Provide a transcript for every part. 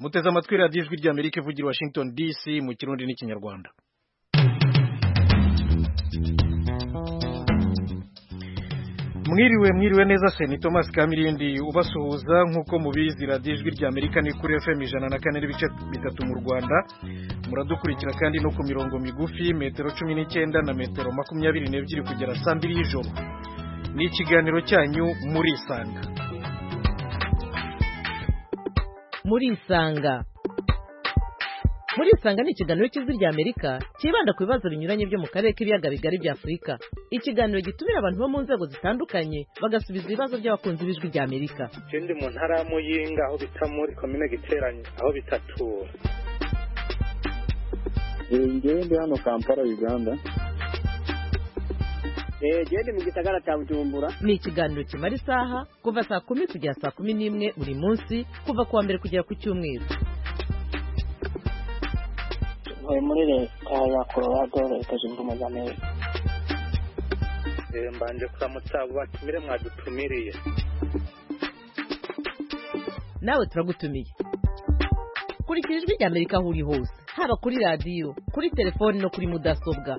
muteze amatwi radiyo ijwi ry'Amerika ivugira Washington DC mu kirundi n'ikinyarwanda. Mwiriwe neza Seni Thomas Kamirindi ubasuhuza nk'uko mubizi radiyo ijwi ry'Amerika ni kuri FM 104.3 mu Rwanda, muradukurikira kandi no ku mirongo migufi metero 19 na metero 22 kugera saa 2 y'ijoro. Ni ikiganiro cyanyu Murisanga. Murisanga ni ikiganiro cy'ijwi ry'Amerika kibanda ku bibazo binyuranye byo mu karere k'ibiyaga bigari bya Afurika. Ikiganiro gitumira abantu bo mu nzego zitandukanye bagasubiza ibibazo by'abakunzi b'ijwi ry'Amerika. Ndi mu ntara ya Muyinga aho bita muri komine Giteranye aho bitatura. Ndi hano Kampala Uganda. Ndi mu gisagara cya Bujumbura. Ni ikiganiro kimara isaha kuva saa 10 kugera saa 11 buri munsi kuva kuwa mbere kugera ku cyumweru. Muri leta ya Colorado leta zunze ubumwe za Amerika. Mbanje kuramutsa batumire mwadutumiriye. Nawe turagutumiye. Kurikira ijwi ry'Amerika aho uri hose, haba kuri radiyo, kuri telefoni no kuri mudasobwa.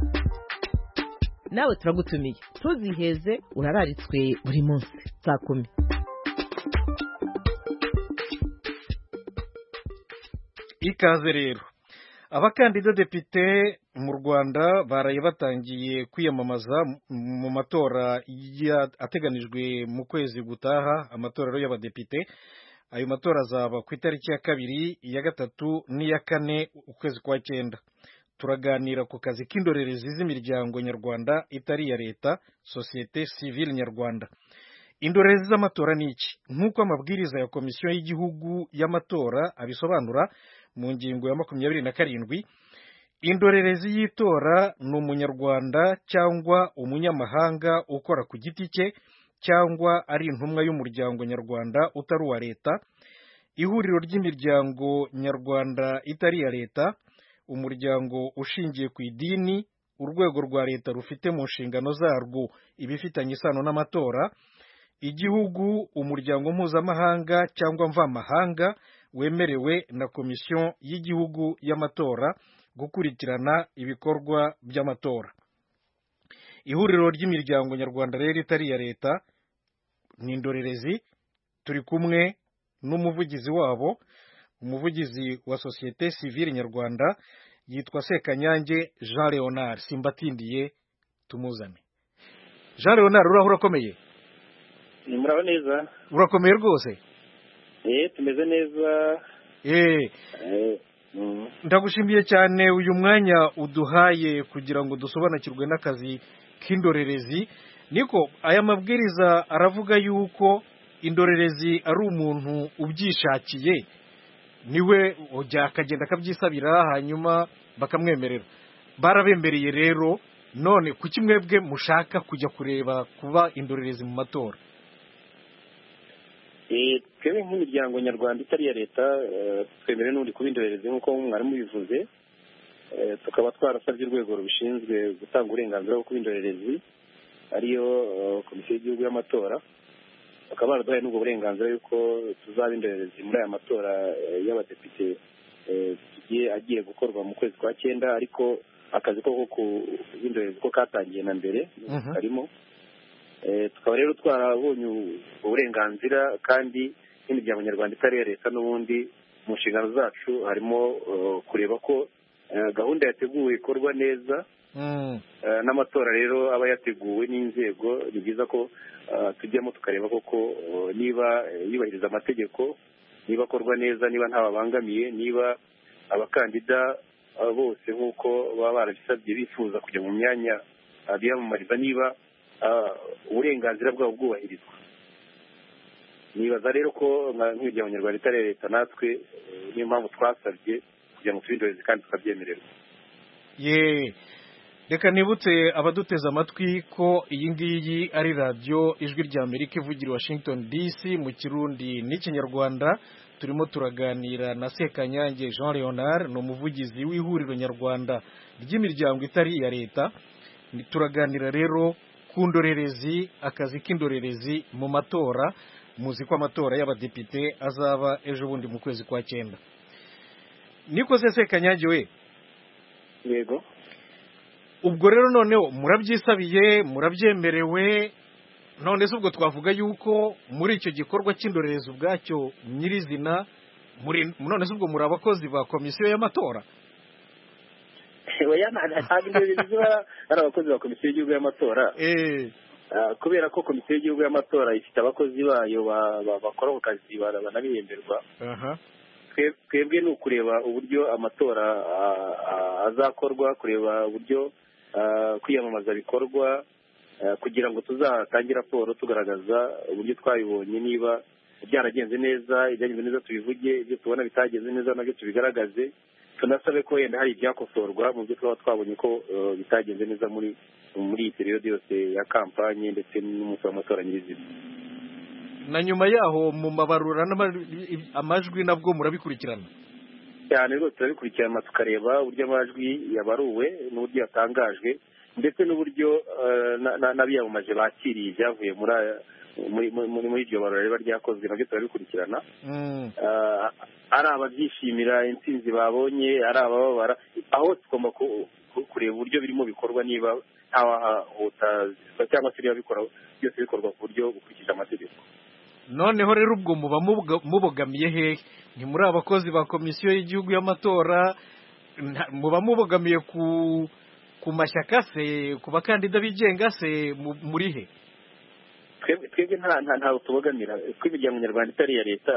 Nawe turagutumiye. Tuziheze urararitswe buri munsi saa 10. Ikaze rero. Abakandida depite mu Rwanda baraye batangiye kwiyamamaza mu matora ateganijwe mu kwezi gutaha, amatora y'abadepite. Ayo matora azaba ku itariki ya 2, ya 3 n'iya 4 ukwezi kwa 9. Turaganira ku kazi k'indorerezi z'imiryango nyarwanda itari ya leta, societe civile nyarwanda. Indorerezi z'amatora ni iki? Nk'uko amabwiriza ya komisiyo y'igihugu y'amatora abisobanura mu ngingo ya 27, indorerezi y'itora ni umunyarwanda cyangwa umunyamahanga ukora ku giti cye cyangwa ari intumwa y'umuryango nyarwanda utari uwa leta, ihuriro ry'imiryango nyarwanda itari ya leta, umuryango ushingiye ku idini, urwego rwa leta rufite mu nshingano zarwo ibifitanye isano n'amatora, igihugu, umuryango mpuzamahanga cyangwa mvamahanga wemerewe na komisiyo y'igihugu y'amatora gukurikirana ibikorwa by'amatora. Ihuriro ry'imiryango nyarwanda rero itari ya leta ni indorerezi. Turi kumwe n'umuvugizi wabo, umuvugizi wa societe civile nyarwanda yitwa Sekanyange Jean Leonard. Simbatindiye tumuzane. Jean Leonard, urakomeye? Muraho neza. Urakomeye rwose? Tumeze neza. Ndagushimiye cyane uyu mwanya uduhaye kugira ngo dusobanukirwe n'akazi k'indorerezi. Niko aya mabwiriza aravuga yuko indorerezi ari umuntu ubyishakiye, niwe ujya akagenda akabyisabira hanyuma bakamwemerera. Barabembereye rero, none kuki mwebwe mushaka kujya kureba kuba indorerezi mu matora? Twebwe nk'imiryango nyarwanda itari ya leta twemerewe n'undi kuba indorerezi nk'uko mwari mubivuze. Tukaba twarasabye urwego rubishinzwe gutanga uburenganzira bwo kuba indorerezi, ariyo komisiyo y'igihugu y'amatora. Bakaba baraduhaye n'ubwo burenganzira yuko tuzaba indorerezi muri aya matora y'abadepite agiye gukorwa mu kwezi kwa 9, ariko akazi ko kuba indorerezi ko katangiye na mbere karimo. Tukaba rero twarabonye uburenganzira, kandi n'imiryango nyarwanda itari ya leta n'ubundi mu nshingano zacu harimo kureba ko gahunda yateguwe ikorwa neza. N'amatora rero aba yateguwe n'inzego. Ni byiza ko tujyamo tukareba koko niba yubahiriza amategeko, niba akorwa neza, niba ntababangamiye, niba abakandida bose nk'uko baba barabisabye bifuza kujya mu myanya biyamamariza, niba uburenganzira bwabo bwubahirizwa. Nibaza rero ko nk'imiryango nyarwanda itari ya leta natwe niyo mpamvu twasabye kugira ngo tubindoreze kandi tukabyemererwa. Reka nibutse abaduteze amatwi ko iyi ngiyi ari radiyo ijwi ry'Amerika ivugira Washington DC mu kirundi n'ikinyarwanda. Turimo turaganira na Sekanyange Jean Leonard, ni umuvugizi w'ihuriro nyarwanda ry'imiryango itari ya leta. Turaganira rero ku ndorerezi, akazi k'indorerezi mu matora. muzi ko amatora y'abadepite azaba ejo bundi mu kwezi kwa 9. Niko se Kanyange we. Yego. Ubwo rero noneho murabyisabiye murabyemerewe, none se ubwo twavuga yuko muri icyo gikorwa cy'indorerezi ubwacyo nyirizina none se ubwo muri abakozi ba komisiyo y'amatora? Oya, ntabwo indorerezi ziba ari abakozi ba komisiyo y'igihugu y'amatora. Kubera ko komisiyo y'igihugu y'amatora ifite abakozi bayo bakora ku kazi banabihemberwa. Twebwe ni ukureba uburyo amatora azakorwa, kureba uburyo kwiyamamaza bikorwa, kugira ngo tuzatange raporo tugaragaza uburyo twabibonye, niba byaragenze neza, ibyagenze neza tubivuge, ibyo tubona bitagenze neza nabyo tubigaragaze, tunasabe ko yenda hari ibyakosorwa mu byo twaba twabonye ko bitagenze neza muri iyi periyode yose ya kampanye ndetse n'umunsi w'amatora nyirizina. Na nyuma yaho mu mabarura amajwi nabwo murabikurikirana cyane rwose, turabikurikirana tukareba uburyo amajwi yabaruwe n'uburyo yatangajwe ndetse n'uburyo n'abiyamamaje bakiriye ibyavuye muri iryo barura riba ryakozwe, nabyo turabikurikirana. Ari ababyishimira intsinzi babonye, ari abababara, aho tugomba kureba uburyo birimo bikorwa, niba ntawahahutazwa cyangwa se niba byose bikorwa ku buryo bukurikije amategeko. Noneho rero ubwo muba mubogamiye hehe? Ntimuri abakozi ba komisiyo y'igihugu y'amatora, muba mubogamiye ku mashyaka se, ku bakandida bigenga se, muri he? Twebwe ntabwo tubogamira, ko imiryango nyarwanda itari iya leta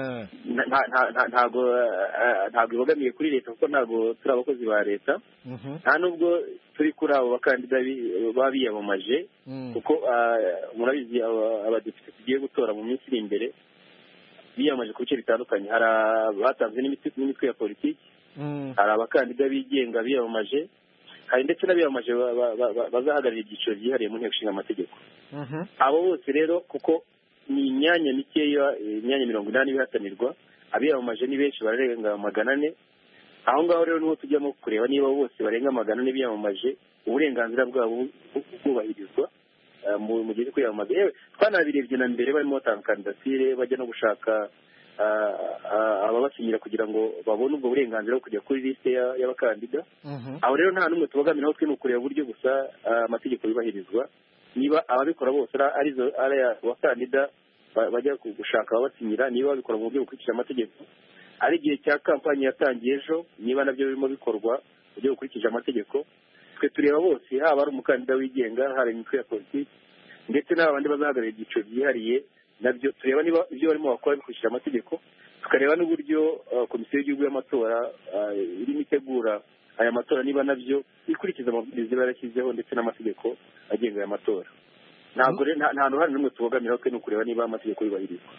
ntabwo ibogamiye kuri leta, kuko ntabwo turi abakozi ba leta, nta nubwo turi kuri abo bakandida baba biyamamaje, kuko murabizi abadepite tugiye gutora mu minsi iri imbere biyamamaje ku bice bitandukanye. Hari abatanzwe n'imitwe ya politiki, hari abakandida bigenga biyamamaje, hari ndetse n'abiyamamaje bazahagararira ibyiciro byihariye mu nteko ishinga amategeko. Abo bose rero, kuko ni imyanya mikeya, imyanya 80 bihatanirwa, abiyamamaje ni benshi, bararenga 400. Aho ngaho rero niho tujyamo kureba niba bose barenga 400 biyamamaje uburenganzira bwabo bwubahirizwa mu gihe cyo kwiyamamaza. Twanabirebye na mbere barimo batanga kandidatire, bajya no gushaka ababasinyira kugira ngo babone ubwo burenganzira bwo kujya kuri liste y'abakandida. Aho rero nta n'umwe tubogamira, aho twe ni ukureba uburyo gusa amategeko yubahirizwa, niba ababikora bose ari abakandida bajya gushaka ababasinyira, niba babikora mu buryo bukurikije amategeko. Ari igihe cya kampani yatangiye ejo, niba nabyo birimo bikorwa mu buryo bukurikije amategeko. Twe tureba bose, haba ari umukandida wigenga, hari imitwe ya politiki ndetse n'abandi bazahagararira ibyiciro byihariye, nabyo tureba niba ibyo barimo bakora bikurikije amategeko. Tukareba n'uburyo komisiyo y'igihugu y'amatora irimo itegura aya matora, niba nabyo ikurikiza amabwiriza iba yarashyizeho ndetse n'amategeko agenga aya matora. Ntabwo nta ruhare n'umwe tubogamira, twe ni ukureba niba amategeko yubahirizwa.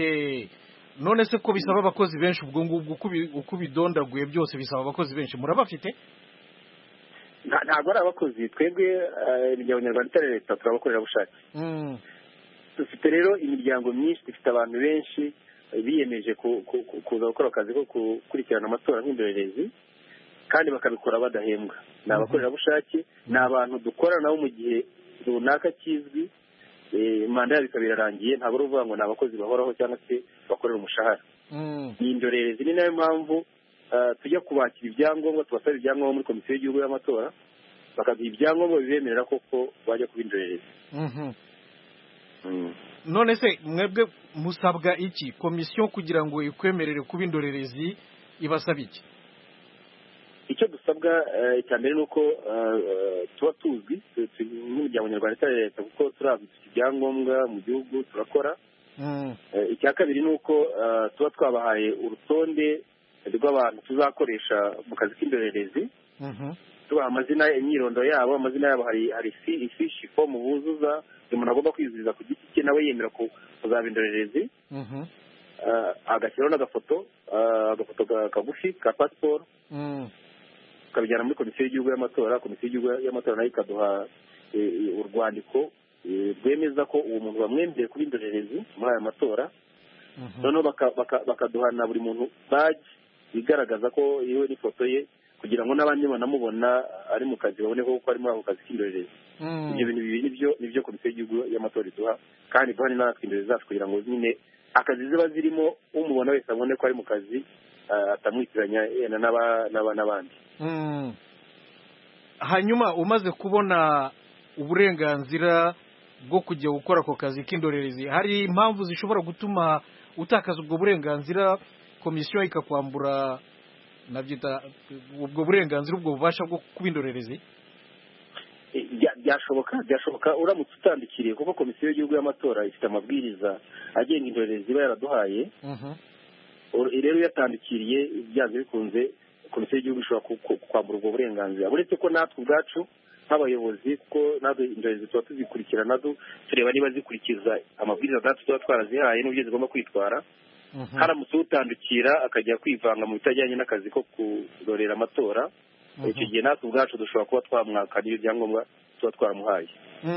None se ko bisaba abakozi benshi, ubwo ngubwo uko bidondaguye byose bisaba abakozi benshi, murabafite? Ntabwo ari abakozi, twebwe imiryango nyarwanda itari leta turi abakorerabushake. Dufite rero imiryango myinshi, dufite abantu benshi biyemeje kuza gukora akazi ko gukurikirana amatora nk'indorerezi, kandi bakabikora badahembwa. Ni abakorerabushake, ni abantu dukorana nabo mu gihe runaka kizwi, manda yabo ikaba irarangiye, ntabwo ari ukuvuga ngo ni abakozi bahoraho cyangwa se bakorera umushahara. Ni indorerezi, ni nayo mpamvu tujya kubakira ibyangombwa, tubasaba ibyangombwa muri komisiyo y'igihugu y'amatora, bakaduha ibyangombwa bibemerera koko bajya kuba indorerezi. None se mwebwe musabwa iki? Komisiyo kugira ngo ikwemerere kuba indorerezi ibasaba iki? Icyo dusabwa icya mbere ni uko tuba tuzwi nk'umuryango nyarwanda itari leta, kuko turazwi, dufite ibyangombwa mu gihugu, turakora. Icya kabiri ni uko tuba twabahaye urutonde rw'abantu tuzakoresha mu kazi k'indorerezi, tubaha amazina, imyirondoro yabo, amazina yabo, hari ifishi fomu buzuza, buri muntu agomba kwizuriza ku giti cye nawe yemera kuzaba indorerezi, agashyiraho n'agafoto kagufi ka pasiporo, tukabijyana muri komisiyo y'igihugu y'amatora. Komisiyo y'igihugu y'amatora nayo ikaduha urwandiko rwemeza ko uwo muntu bamwemereye kuba indorerezi muri aya matora. Noneho bakaduha na buri muntu baji igaragaza ko iwe n'ifoto ye, kugira ngo n'abandi banamubona ari mu kazi babone ko ari muri ako kazi k'indorerezi. ibyo bintu bibiri nibyo komisiyo y'igihugu y'amatora iduha kandi duha natwe indorerezi zacu kugira ngo nyine akazi ziba zirimo umubona wese abone ko ari mu kazi atamwitiranya yenda n'abandi. Hanyuma umaze kubona uburenganzira bwo kujya gukora ako kazi k'indorerezi, hari impamvu zishobora gutuma utakaza ubwo burenganzira komisiyo ikakwambura nabyita ubwo burenganzira, ubwo bubasha bwo kuba indorerezi? byashoboka uramutse utandikiriye, kuko komisiyo y'igihugu y'amatora ifite amabwiriza agenga indorerezi iba yaraduhaye. Rero yatandikiriye byanze bikunze komisiyo y'igihugu ishobora kwambura ubwo burenganzira, uretse ko natwe ubwacu nk'abayobozi, kuko natwe indorerezi tuba tuzikurikirana tureba niba zikurikiza amabwiriza natwe tuba twarazihaye n'uburyo zigomba kwitwara. haramutse utandukira akajya kwivanga mu bitajyanye n'akazi ko kurorera amatora, icyo gihe natwe ubwacu dushobora kuba twamwaka n'ibyo byangombwa tuba twaramuhaye.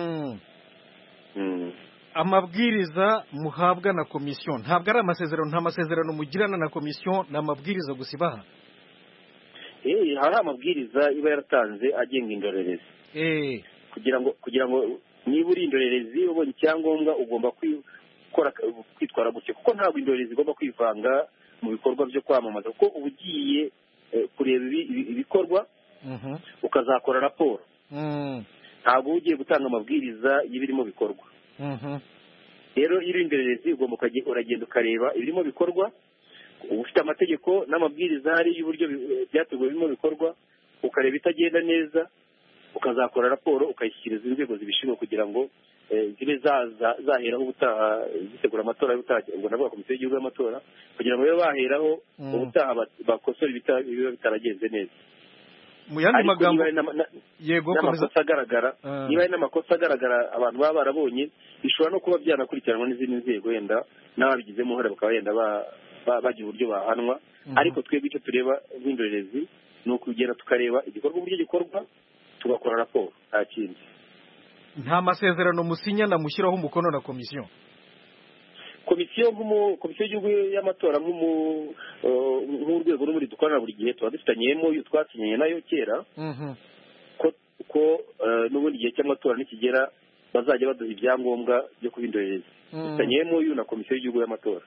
Amabwiriza muhabwa na komisiyo ntabwo ari amasezerano, nta masezerano mugirana na komisiyo, ni amabwiriza gusa ibaha? Hari amabwiriza iba yaratanze agenga indorerezi, kugira ngo niba uri indorerezi ubonye icyangombwa ugomba kwitwara gutya, kuko ntabwo indorerezi igomba kwivanga mu bikorwa byo kwamamaza, kuko uba ugiye kureba ibikorwa ukazakora raporo, ntabwo ugiye gutanga amabwiriza y'ibirimo bikorwa. Rero iyo uri indorerezi ugomba uragenda ukareba ibirimo bikorwa, ufite amategeko n'amabwiriza hari y'uburyo byateguwe birimo bikorwa, ukareba itagenda neza ukazakora raporo ukayishyikiriza inzego zibishinzwe kugira ngo zibe zaheraho ubutaha zitegura amatora y'ubutaha, ubwo navuga komisiyo y'igihugu y'amatora, kugira ngo babe baheraho ubutaha bakosora ibiba bitaragenze neza. Mu yandi magambo yego n'amakosa agaragara, niba ari n'amakosa agaragara abantu baba barabonye, bishobora no kuba byanakurikiranwa n'izindi nzego yenda n'ababigizemo uruhare bakaba yenda bagira uburyo bahanwa. Ariko twebwe icyo tureba nk'indorerezi ni ukugenda tukareba igikorwa uburyo gikorwa tugakora raporo, nta kindi. Nta masezerano musinyana mushyiraho umukono na komisiyo? Komisiyo y'igihugu y'amatora nk'urwego rumuri dukorana buri gihe tuba dufitanyemo twasinyanye nayo kera, ko n'ubundi gihe cy'amatora nikigera bazajya baduha ibyangombwa byo kuba indorerezi. Dufitanyemo na komisiyo y'igihugu y'amatora.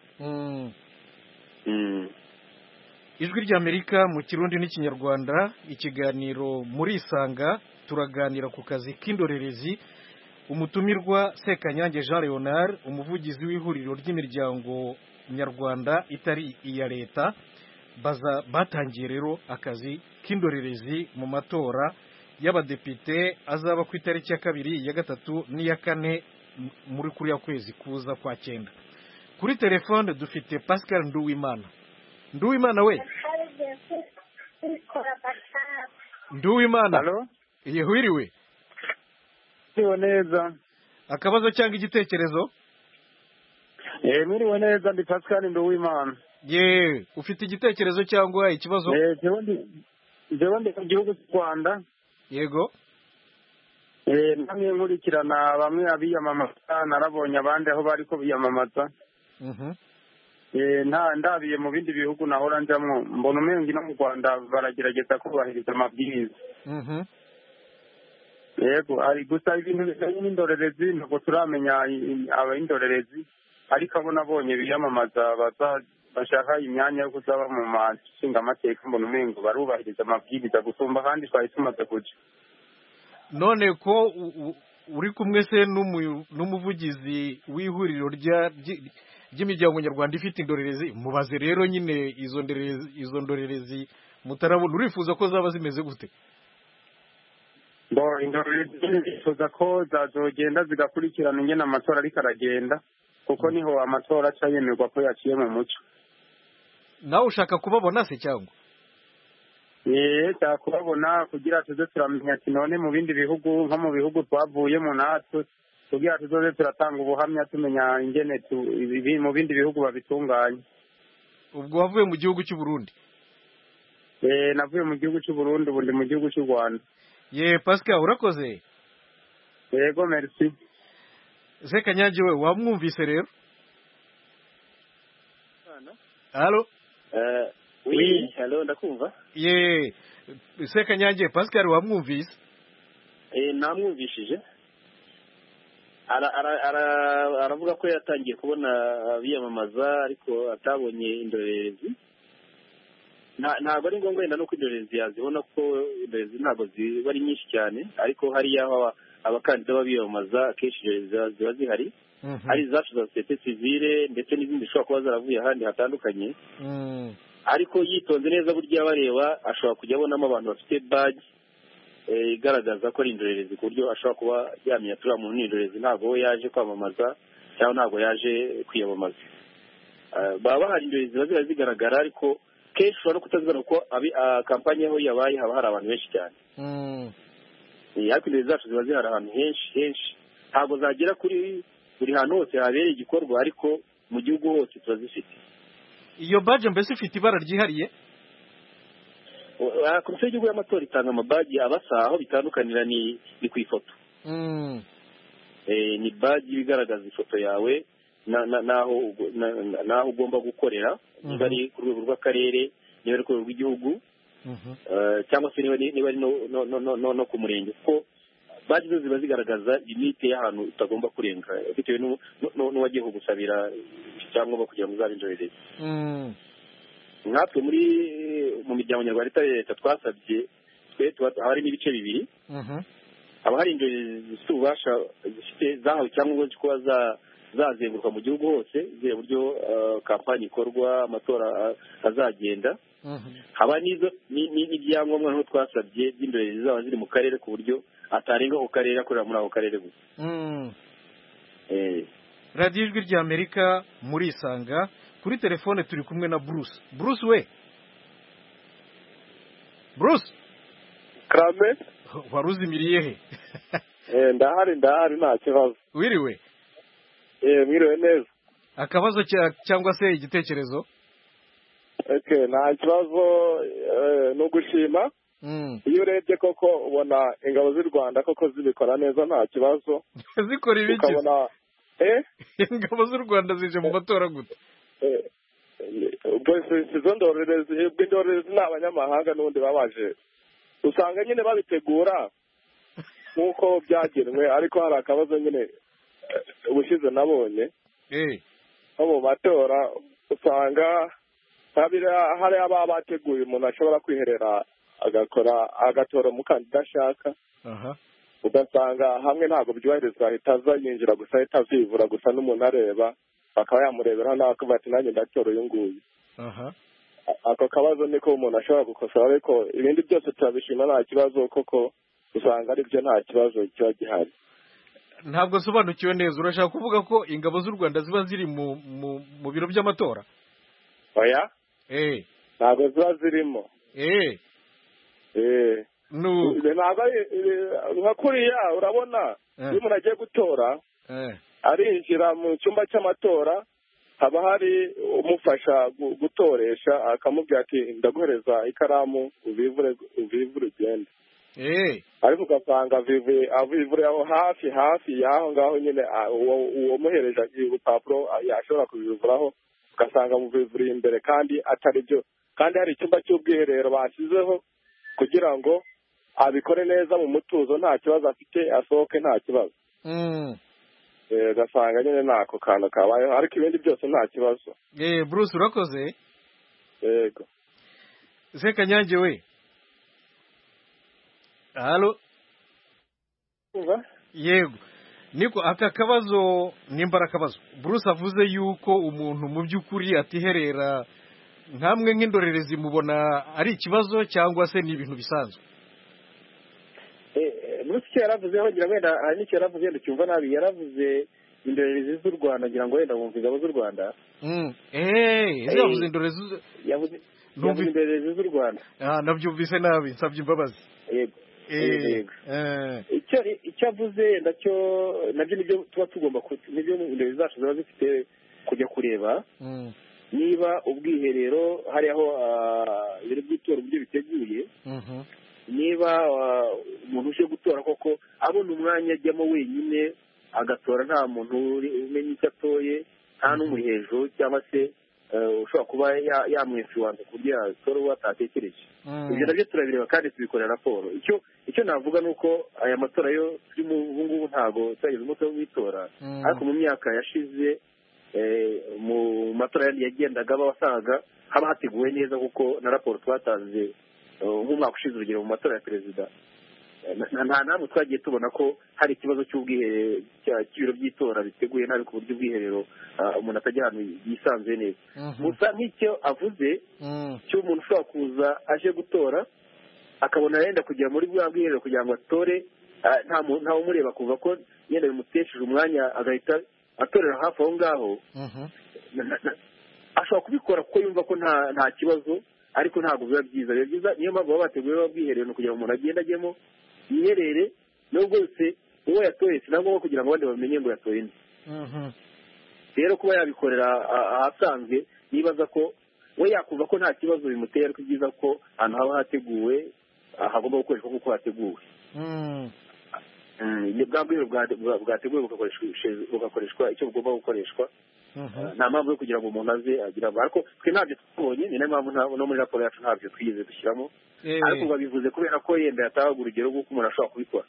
Ijwi ry'Amerika mu Kirundi n'Ikinyarwanda, ikiganiro muri Isanga, turaganira ku kazi k'indorerezi. Umutumirwa Sekanyange Jean Leonard, umuvugizi w'ihuriro ry'imiryango nyarwanda itari iya leta, batangiye rero akazi k'indorerezi mu matora y'abadepite azaba ku itariki ya 2, ya 3 n'iya 4 muri kuriya kwezi kuza kwa 9. Kuri telefone dufite Pascal Nduwimana. Nduwimana we? Nduwimana. Halo? Yehwiriwe? Mwiriwe neza. Akabazo cyangwa igitekerezo? Mwiriwe neza, ndi Pascal Nduwimana. Ufite igitekerezo cyangwa ikibazo? Jewe ndi mu gihugu cy'u Rwanda. Yego. Namwe nkurikirana bamwe abiyamamaza, narabonye abandi aho bariko biyamamaza. Ndabiye mu bindi bihugu nahora njamwo, mbona umengo no mu Rwanda baragerageza kubahiriza amabwiriza. Yego, ari gusa ibintu bijanye n'indorerezi ntabwo turamenya abayindorerezi, ariko abo nabonye biyamamaza bashaka imyanya yo kuzaba mu mashinga amateka, mbona umengo barubahiriza amabwiriza gusumba kandi twari tumaze kuja. None ko uri kumwe se n'umuvugizi w'ihuriro ry'imiryango nyarwanda ifite indorerezi, mubaze rero nyine izo ndorerezi mutarabona, urifuza ko zaba zimeze gute? Indorerezi bifuza ko zazogenda zigakurikirana ingene amatora ariko aragenda, kuko niho amatora aca yemerwa ko yaciye mu muco. Nawe ushaka kubabona se cyangwa? Nshaka kubabona kugira tuze turamenya ati none mu bindi bihugu, nko mu bihugu twavuyemo natwe, kugira tuzoze turatanga ubuhamya tumenya ingene mu bindi bihugu babitunganya. Ubwo wavuye mu gihugu cy'u Burundi? Navuye mu gihugu cy'u Burundi, ubu ndi mu gihugu cy'u Rwanda. Pascal, urakoze. Yego, merci. Sekanyange we wamwumvise rero? Halo? Oui, halo, ndakumva. Sekanyange, Pascal wamwumvise? namwumvishije aravuga ko yatangiye kubona biyamamaza ariko atabonye indorerezi. Ntabwo ari ngombwa wenda nuko indorerezi yazibona kuko indorerezi ntabwo ziba ari nyinshi cyane, ariko hariya aho abakandida babiyamamaza akenshi indorerezi ziba zihari, hari izacu za sosiyete sivile ndetse n'izindi zishobora kuba zaravuye ahandi hatandukanye. Ariko yitonze neza burya bareba ashobora kujya abonamo abantu bafite baji igaragaza ko ari indorerezi, ku buryo ashobora kuba yamenya turiya muntu ni indorerezi, ntabwo we yaje kwamamaza cyangwa ntabwo yaje kwiyamamaza. Baba bahari indorerezi ziba ziba zigaragara, ariko kenshi ushobora no kutazibona kuko kampanye aho yabaye haba hari abantu benshi cyane. Ariko indorerezi zacu ziba zihari ahantu henshi, ntabwo zagera kuri buri hantu hose habereye igikorwa, ariko mu gihugu hose tuba zifite. Iyo baje mbese ifite ibara ryihariye? Komisiyo y'igihugu y'amatora itanga amabaji abasa, aho bitandukanira ni ku ifoto. Ni baji bigaragaza ifoto yawe n'aho ugomba gukorera, niba ari ku rwego rw'akarere, niba ari ku rwego rw'igihugu, cyangwa se niba ari no ku murenge, kuko baji zo ziba zigaragaza limite y'ahantu utagomba kurenga bitewe n'uwagiye kugusabira icyangombwa kugira ngo uzabe indorerezi. Nkatwe mu miryango nyarwanda itari leta twasabye, haba harimo ibice bibiri. Haba hari indorerezi zifite ububasha, zifite zahawe icyangombwa cyo kuba zazenguruka mu gihugu hose zireba uburyo kampani ikorwa, amatora azagenda. Haba n'ibyangombwa nk'uko twasabye by'indorerezi zaba ziri mu karere, ku buryo atarenga ku karere, akorera muri ako karere gusa. radiyo ijwi ry'Amerika murisanga. Kuri telefone turi kumwe na Bruce we. Bruce Krame, waruzimiriye he? ndahari nta kibazo. Wiriwe? Mwiriwe neza. Akabazo cyangwa se igitekerezo? Nta kibazo, no gushima. Iyo urebye koko ubona ingabo z'u Rwanda koko zibikora neza, nta kibazo. Zikora ibiki? Ukabona ingabo z'u Rwanda zije mu matora gute? Izo ndorerezi ni abanyamahanga n'ubundi babaje, usanga nyine babitegura nk'uko byagenwe, ariko hari akabazo nyine ubushize nabonye nko mu matora, usanga hari aba bateguye umuntu ashobora kwiherera agatora umukandida ashaka, ugasanga hamwe ntabwo byubahirizwa, ahita aza yinjira gusa, ahita avivura gusa n'umuntu areba, akaba yamurebera nawe akavuga ati nanjye ndatora uyu nguyu. Ako kabazo niko umuntu ashobora gukosora, ariko ibindi byose turabishima, nta kibazo, koko usanga ari byo, nta kibazo kiba gihari. Ntabwo sobanukiwe neza, urashaka kuvuga ko ingabo z'u Rwanda ziba ziri mu biro by'amatora? Oya, ntabwo ziba zirimo. Ntabwo nka kuriya, urabona iyo umuntu agiye gutora arinjira mu cyumba cy'amatora, haba hari umufasha gutoresha, akamubwira ati ndaguhereza ikaramu ubivure ugende. Ariko ugasanga avivure aho hafi y'aho ngaho nyine, uwo muhereje urupapuro yashobora kubivuraho, ugasanga muvivuriye imbere kandi atari byo, kandi hari icyumba cy'ubwiherero bashyizeho kugira ngo abikore neza mu mutuzo, nta kibazo afite, asohoke nta kibazo. Ugasanga nyine ntako kantu kabayeho, ariko ibindi byose nta kibazo. Bruce urakoze. Yego. Sekanyange we. Halo. Yego. Niko aka kabazo nimbara kabazo. Bruce avuze yuko umuntu mu by'ukuri atiherera nkamwe nk'indorerezi, mubona ari ikibazo cyangwa se ni ibintu bisanzwe? Bruce icyo yaravuze, wagira wenda hari n'icyo yaravuze wenda cyumva nabi, yaravuze indorerezi z'u Rwanda, ngira ngo wenda wumva ingabo z'u Rwanda. Yavuze indorerezi, yavuze indorerezi z'u Rwanda. Nabyumvise nabi, nsabye imbabazi. Yego. Icyo avuze nabyo nibyo tuba tugomba, nibyo indorerezi zacu ziba zifite kujya kureba niba ubwiherero hari aho ibiro by'itora uburyo biteguye, niba umuntu uje gutora koko abona umwanya ajyamo wenyine agatora, nta muntu umenya icyo atoye, nta n'umuri hejuru cyangwa se ushobora kuba yamwinfluence ku buryo yatora uwo atatekereje. Ibyo nabyo turabireba kandi tubikorera raporo. Icyo navuga ni uko aya matora yo turimo ubu ngubu ntabwo twagize umuco wo gutora, ariko mu myaka yashize mu matora yagendaga wasangaga haba hateguwe neza, kuko na raporo twatanze nk'umwaka ushize urugero mu matora ya perezida nta namwe twagiye tubona ko hari ikibazo cy'ubwiherero cy'ibiro by'itora biteguye nabi ku buryo ubwiherero umuntu atajya ahantu yisanzuye neza. Gusa nk'icyo avuze cy'umuntu ushobora kuza aje gutora akabona yenda kujya muri bwa bwiherero kugira ngo atore, nta umureba kuva ko yenda bimutesheje umwanya agahita atorera hafi aho ngaho, ashobora kubikora kuko yumva ko nta kibazo, ariko ntabwo biba byiza. Biba byiza niyo mpamvu baba bateguye bwiherero kugira ngo umuntu agende ajyemo yiherere, nubwo se uwo yatoye sinabwo kugira ngo abandi bamenye ngo yatoye indi. Rero kuba yabikorera ahasanzwe nibaza ko we yakumva ko nta kibazo bimuteye, ariko byiza ko ahantu haba hateguwe hagomba gukoreshwa nk'uko hateguwe. Bwa bwiherero bwateguwe bugakoreshwa icyo bugomba gukoreshwa, nta mpamvu yo kugira ngo umuntu aze agira, ariko twe ntabyo twabonye, ni nayo mpamvu no muri raporo yacu ntabyo twigeze dushyiramo, ariko babivuze kubera ko yenda yatahaga urugero rw'uko umuntu ashobora kubikora.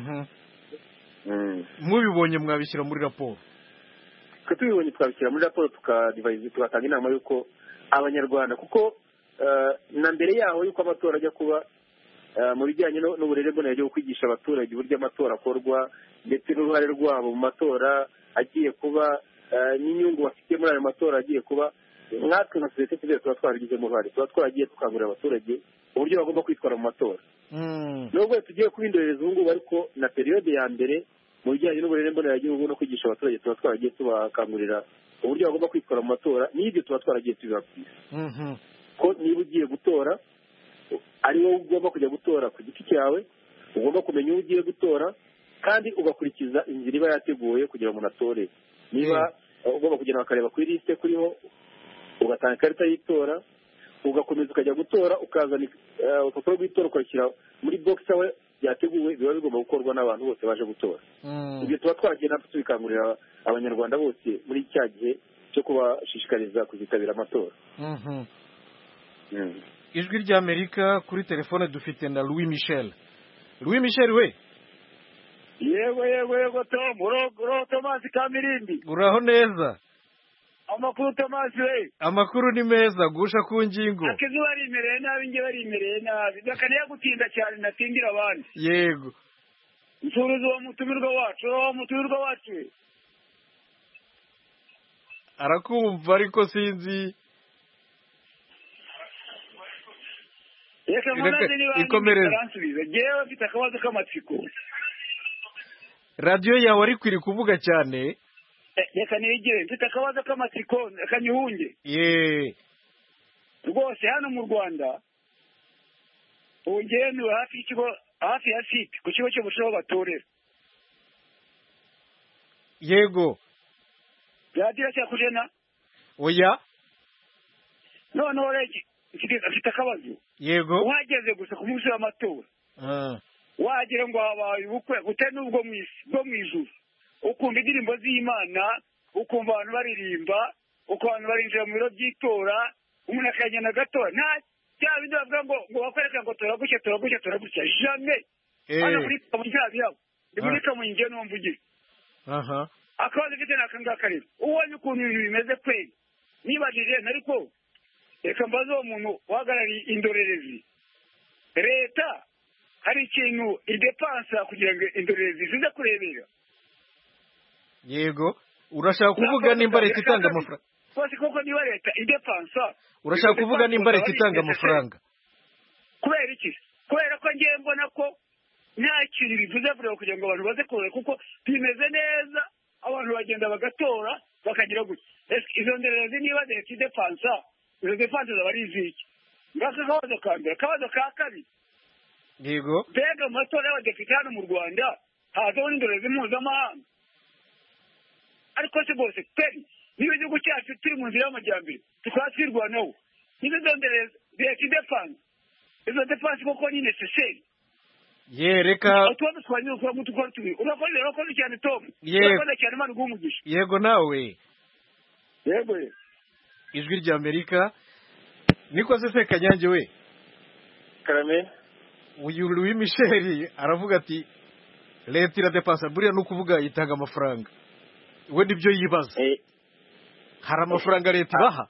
Mubibonye mwabishyira muri raporo? Twe tubibonye twabishyira muri raporo, tugatanga inama y'uko abanyarwanda, kuko na mbere yaho y'uko amatora ajya kuba, mu bijyanye n'uburere mbonera bwo kwigisha abaturage uburyo amatora akorwa ndetse n'uruhare rwabo mu matora agiye kuba n'inyungu bafite muri ayo matora agiye kuba, natwe nka sosiyete sivile tuba twarabigizemo uruhare, tuba twaragiye dukangurira abaturage uburyo bagomba kwitwara mu matora. Nubwo tugiye kuba indorerezi ubu ngubu, ariko na periyode ya mbere mu bijyanye n'uburere mboneragihugu no kwigisha abaturage tuba twaragiye tubakangurira uburyo bagomba kwitwara mu matora, n'ibyo tuba twaragiye tubibabwira ko niba ugiye gutora ari wowe ugomba kujya gutora ku giti cyawe, ugomba kumenya uwo ugiye gutora kandi ugakurikiza inzira iba yateguwe kugira ngo umuntu atore. Niba ugomba kugenda bakareba kuri lisite kuriho, ugatanga ikarita y'itora, ugakomeza ukajya gutora, ukazana urupapuro rw'itora ukarushyira muri box aho byateguwe, biba bigomba gukorwa n'abantu bose baje gutora. Ibyo tuba twagenda tubikangurira abanyarwanda bose muri cya gihe cyo kubashishikariza kuzitabira amatora. Ijwi ry'Amerika kuri telefone dufite na Louis Michel. Louis Michel we? Yego Tom, uro Thomas Kamirindi. Uraho neza? Amakuru Thomas we? Amakuru ni meza, gusha ku ngingo. Akizuba ari imereye nabi, nge bari imereye nabi. Dakaniye gutinda cyane natindira abandi. Yego. Nsuruzo wa mutumirwa wacu. Arakumva ariko sinzi. Reka munaze niba ngewe mfite akabazo k'amatsiko. Radio yawe ari kwiri kuvuga cyane. Reka nigire mfite akabazo k'amatsiko kanyuhunge. Rwose hano mu Rwanda ungene hafi y'ikigo, hafi ya site ku kigo cyo bushobo batorera. Yego. Radio cyakujena? Oya. No rege mfite akabazo. Yego. Wageze gusa ku munsi w'amatora. Wagira ngo abaye ubukwe gute n'ubwo bwo mwijuru. Ukumva indirimbo z'Imana, ukumva abantu baririmba, uko abantu barinjira mu biro by'itora, umuntu akagenda gatora. Nta cyabi ndavuga ngo bakwereka ngo toragutya jamais. Hano muri kamuryabo yabo. Ndi muri kamunge no mvugira. Akabazo gite nakangaka rero. Ubonye ukuntu ibintu bimeze kweli. Nibajije nariko reka mbaze uwo muntu uhagarariye indorerezi. Leta hari ikintu idepansa kugira ngo indorerezi zize kurebera. Yego. Urashaka kuvuga nimba leta itanga amafaranga? Bose koko niba leta idepansa. Urashaka kuvuga nimba leta itanga amafaranga? Kubera iki? Kubera ko ngiye mbona ko nta kintu bivuze kugira ngo abantu baze kureba, kuko bimeze neza, abantu bagenda bagatora bakagira gutya. Izo ndorerezi niba leta idepansa, izo depanse zaba ari iziki? Ngaka kabazo ka mbere. Kabazo ka kabiri. Yego. Mbega mu matora y'abadepite hano mu Rwanda hazaho n'indorerezi mpuzamahanga. Ariko se bose kweli niba igihugu cyacu turi mu nzira y'amajyambere tukaba twirwanaho, niba izo ndorerezi leta idepanse, izo depanse koko ni necessaire. Reka tuba twanyura kuba mutukora tubi. Urakoze cyane Tom. Yego. Urakoze cyane Imana iguhe umugisha. Yego nawe. Yego. ijwi rya Amerika. Niko se Kanyange we karame uyu Louis Michel aravuga ati leta iradepansa buriya no kuvuga itanga amafaranga we nibyo yibaza hari amafaranga leta ibaha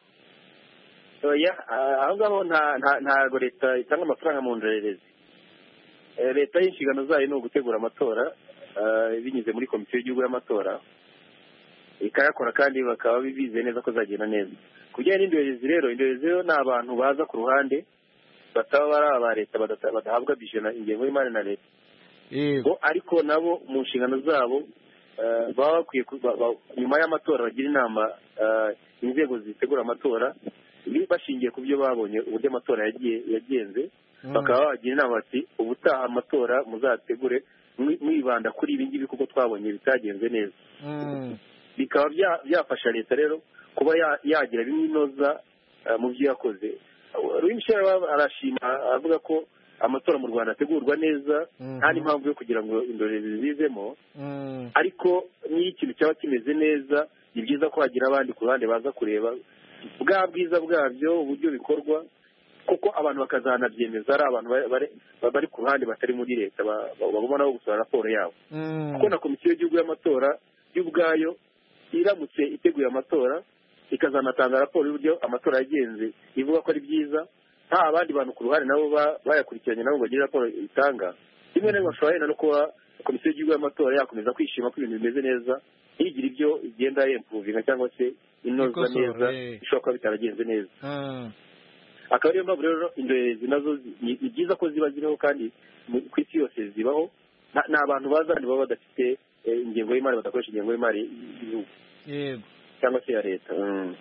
oya aho ngaho ntago leta itanga amafaranga mu ndorerezi. Leta y'inshingano zayo ni ugutegura amatora binyuze muri komisiyo y'igihugu y'amatora ikayakora kandi bakaba bibize neza ko zagenda neza. Kujyana n'indorerezi rero ni abantu baza ku ruhande bataba bari aba leta badahabwa bijana ingengo y'imari na leta ariko nabo mu nshingano zabo baba bakwiye nyuma y'amatora bagira inama inzego zitegura amatora bashingiye ku byo babonye uburyo amatora yagenze bakaba bagira inama bati ubutaha amatora muzategure mwibanda kuri ibi ngibi kuko twabonye bitagenze neza. Bikaba byafasha leta rero kuba yagira bimwe inoza mu byo yakoze. Louis Michel arashima avuga ko amatora mu Rwanda ategurwa neza nta n'impamvu yo kugira ngo indorerezi zizemo ariko n'iyo ikintu cyaba kimeze neza ni byiza ko hagira abandi ku ruhande baza kureba bwa bwiza bwabyo uburyo bikorwa kuko abantu bakazanabyemeza ari abantu bari ku ruhande batari muri leta bagomba nabo gusaba raporo yabo kuko na komisiyo y'igihugu y'amatora y'ubwayo iramutse iteguye amatora ikazanatanga raporo y'uburyo amatora yagenze ivuga ko ari byiza nta abandi bantu ku ruhande nabo bayakurikiranye nabo bagire raporo itanga rimwe na rimwe bashobora no kuba komisiyo y'igihugu y'amatora yakomeza kwishima ko ibintu bimeze neza ntigire ibyo igenda yempuvinga cyangwa se inoza neza ishobora kuba bitaragenze neza. Akaba ariyo mpamvu rero indorerezi nazo ni byiza ko ziba ziriho kandi ku isi yose zibaho. Ni abantu bazandi baba badafite ingengo y'imari badakoresha ingengo y'imari y'igihugu cyangwa se ya leta.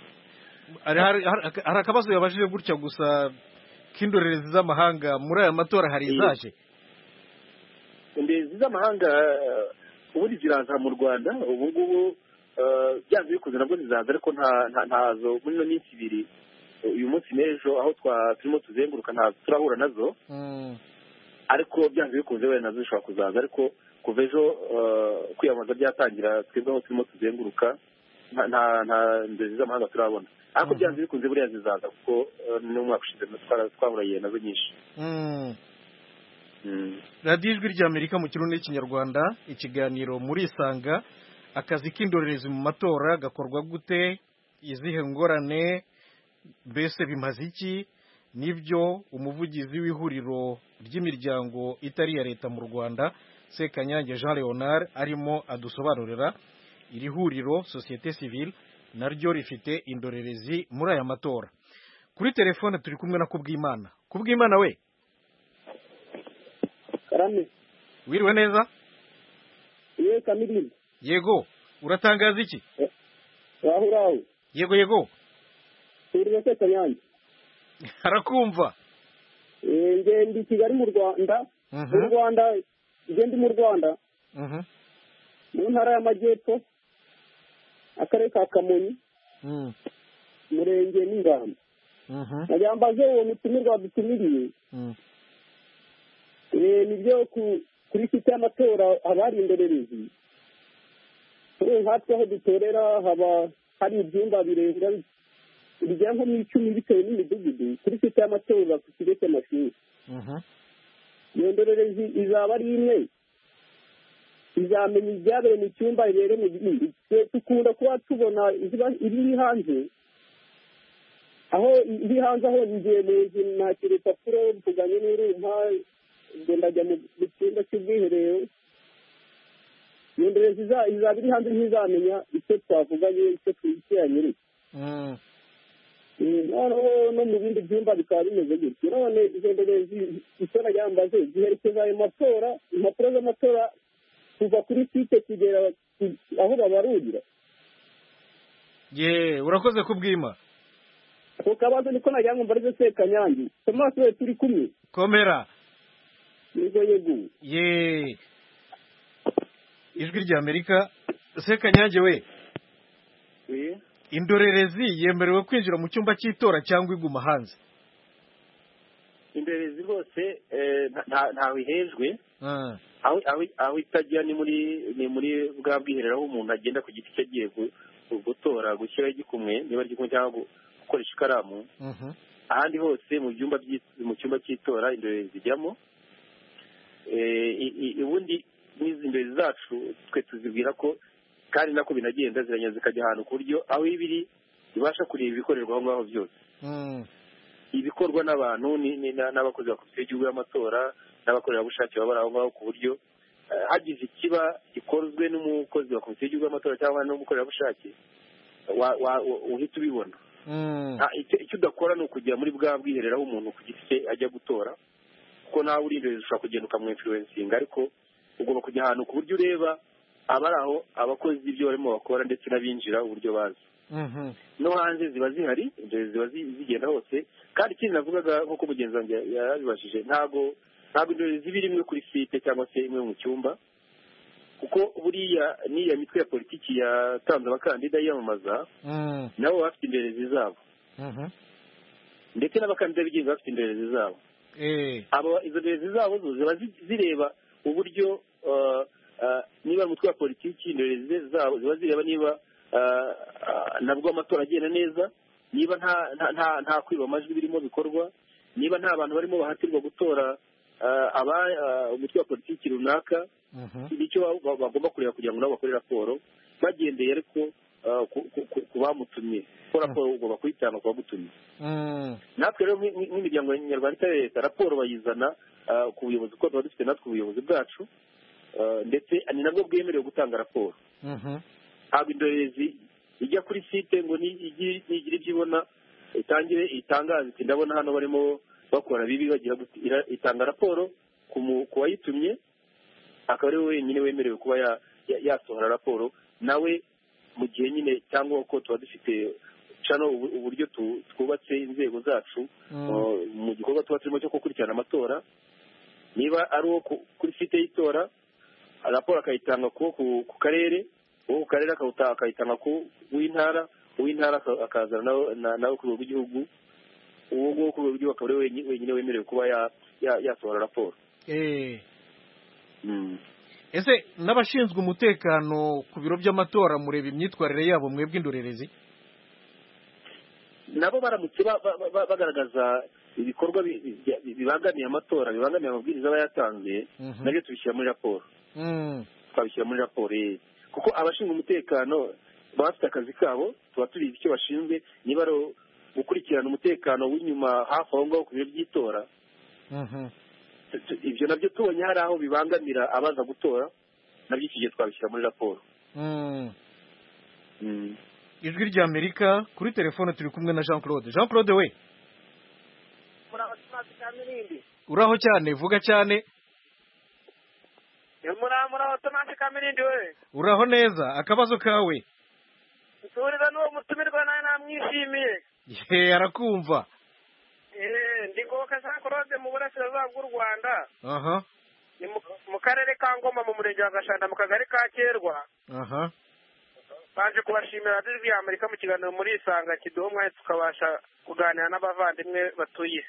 Hari akabazo yabajije gutya gusa k'indorerezi z'amahanga muri aya matora hari izaje indorerezi z'amahanga ubundi ziraza mu Rwanda ubu ngubu byanze bikuze nabwo zizaza ariko ntazo muri ino minsi ibiri uyu munsi n'ejo aho turimo tuzenguruka ntazo turahura nazo ariko byanze bikuze wenda nazo zishobora kuzaza ariko kuva ejo kwiyamamaza byatangira twebwe aho turimo tuzenguruka nta ndorerezi z'amahanga turabona ariko byanze bikunze buriya zizaza kuko n'umwaka ushize twahuraye nazo nyinshi. radiyo ijwi ry'Amerika mu kirundi n'ikinyarwanda ikiganiro muri Isanga. Akazi k'indorerezi mu matora gakorwa gute, izihe ngorane, mbese bimaze iki? Nibyo umuvugizi w'ihuriro ry'imiryango itari iya leta mu Rwanda Sekanyange Jean Leonard arimo adusobanurira. Iri huriro Societe Civile naryo rifite indorerezi muri aya matora. Kuri telefone turi kumwe na Kubwimana we karame wiriwe neza? Kamilini yego uratangaza iki? Rahuraho yego uriwe se Kanyange arakumva. Ndi Kigali mu Rwanda ndi mu Rwanda mu ntara y'Amajyepfo akarere ka Kamonyi murenge n'Ingamba. Najyambaze uwo mutumirwa dutumiriye nibyo kuri site y'amatora abari indorerezi nkatwe aho dutorera haba hari ibyumba birenga bijya nko mu 10 bitewe n'imidugudu kuri site y'amatora ku kigo cy'amashuri. Iyo ndorerezi izaba ari imwe izamenya ibyabereye mu cyumba rero mu bindi tukunda kuba tubona iri hanze aho iri hanze aho ngiye mu nzu nakira urupapuro mvuganye n'urumpa ndajya mu cyumba cy'ubwiherero. Iyo ndorerezi izaba iri hanze ntizamenya icyo twavuganye icyo twikiranye noneho no mu bindi byumba bikaba bimeze gutyo. None izo ndorerezi icyo najyambaze ziherekeza ayo matora impapuro z'amatora kuva kuri site kugera aho babarurira. Urakoze Kubwima. Ako kabazo niko najyanga mbarize Sekanyange Thomas we turi kumwe komera. Yego ijwi ry'Amerika. Sekanyange we indorerezi yemerewe kwinjira mu cyumba cy'itora cyangwa iguma hanze? Indorerezi rwose ntaho ihejwe aho itajya ni muri bwa bwiherero aho umuntu agenda ku giti cye agiye gutora gushyiraho igikumwe niba ari igikumwe cyangwa gukoresha ikaramu. Ahandi hose mu cyumba cy'itora indorerezi zijyamo. Ubundi n'izi ndorerezi zacu twe tuzibwira ko kandi nako binagenda ziranya zikajya ahantu ku buryo aho ibiri ibasha kureba ibikorerwa aho ngaho byose. Ibikorwa n'abantu n'abakozi ba komisiyo y'igihugu y'amatora n'abakorerabushake baba bari aho ngaho ku buryo hagize ikiba gikozwe n'umukozi wa komisiyo y'igihugu y'amatora cyangwa n'umukorerabushake uhita ubibona. Icyo udakora ni ukujya muri bwa bwiherero aho umuntu ku giti cye ajya gutora, kuko nawe uri imbere ushobora kugenda ukamwinfluencinga, ariko ugomba kujya ahantu ku buryo ureba abari aho abakozi ibyo barimo bakora ndetse n'abinjira uburyo bazi. No hanze ziba zihari, ziba zigenda hose. Kandi ikindi navugaga nk'uko mugenzi wanjye yarabibajije, ntabwo indorerezi ziba imwe kuri site cyangwa se imwe mu cyumba, kuko buriya n'iya mitwe ya politiki yatanze abakandida yiyamamaza nabo bafite indorerezi zabo, ndetse n'abakandida bigenga bafite indorerezi zabo. Izo ndorerezi zabo ziba zireba uburyo niba umutwe wa politiki indorerezi zabo ziba zireba niba nabwo amatora agenda neza, niba nta kwiba amajwi birimo bikorwa, niba nta bantu barimo bahatirwa gutora umutwe wa politiki runaka. Nicyo bagomba kureba kugira ngo nabo bakore raporo bagendeye ariko ku bamutumye, ko raporo ugomba kuyitanga ku bagutumye. Natwe rero nk'imiryango nyarwanda itari leta, raporo bayizana ku buyobozi, kuko tuba dufite natwe ubuyobozi bwacu, ndetse ni nabwo bwemerewe gutanga raporo. Ntabwo indorerezi ijya kuri site ngo nigire ibyo ibona itangire itangaze iti ndabona hano barimo bakora bibi, bagira itanga raporo ku wayitumye, akaba ari we wenyine wemerewe kuba yasohora raporo nawe mu gihe nyine, cyangwa uko tuba dufite cano uburyo twubatse inzego zacu mu gikorwa tuba turimo cyo gukurikirana amatora. Niba ari uwo kuri site y'itora, raporo akayitanga ku karere, uwo ku karere akayitanga ku w'intara, uw'intara akazana nawe ku rwego rw'igihugu, uwo nguwo ku rwego rw'igihugu akaba ari wenyine wemerewe kuba yasohora raporo. Ese n'abashinzwe umutekano ku biro by'amatora mureba imyitwarire yabo mwebwe indorerezi? Nabo baramutse bagaragaza ibikorwa bibangamiye amatora, bibangamiye amabwiriza aba yatanze, nabyo tubishyira muri raporo. Twabishyira muri raporo, kuko abashinzwe umutekano baba bafite akazi kabo, tuba tubizi icyo bashinzwe. Niba ari gukurikirana umutekano w'inyuma hafi aho ngaho ku biro by'itora, ibyo nabyo tubonye hari aho bibangamira abaza gutora, nabyo iki gihe twabishyira muri raporo. Ijwi ry'Amerika, kuri telefone turi kumwe na Jean Claude. Jean Claude we, uraho cyane, vuga cyane. Muraho Tomasi Kamirindi we. Uraho neza, akabazo kawe? Nsubiriza n'uwo mutumirwa nawe namwishimiye. Arakumva. Ndi Ngoboka Jean Claude mu burasirazuba bw'u Rwanda. Ni mu karere ka Ngoma mu murenge wa Gashanda mu kagari ka Kerwa. Baje kubashimira Ijwi ry'Amerika mu kiganiro muri Isanga kiduha umwanya tukabasha kuganira n'abavandimwe batuye.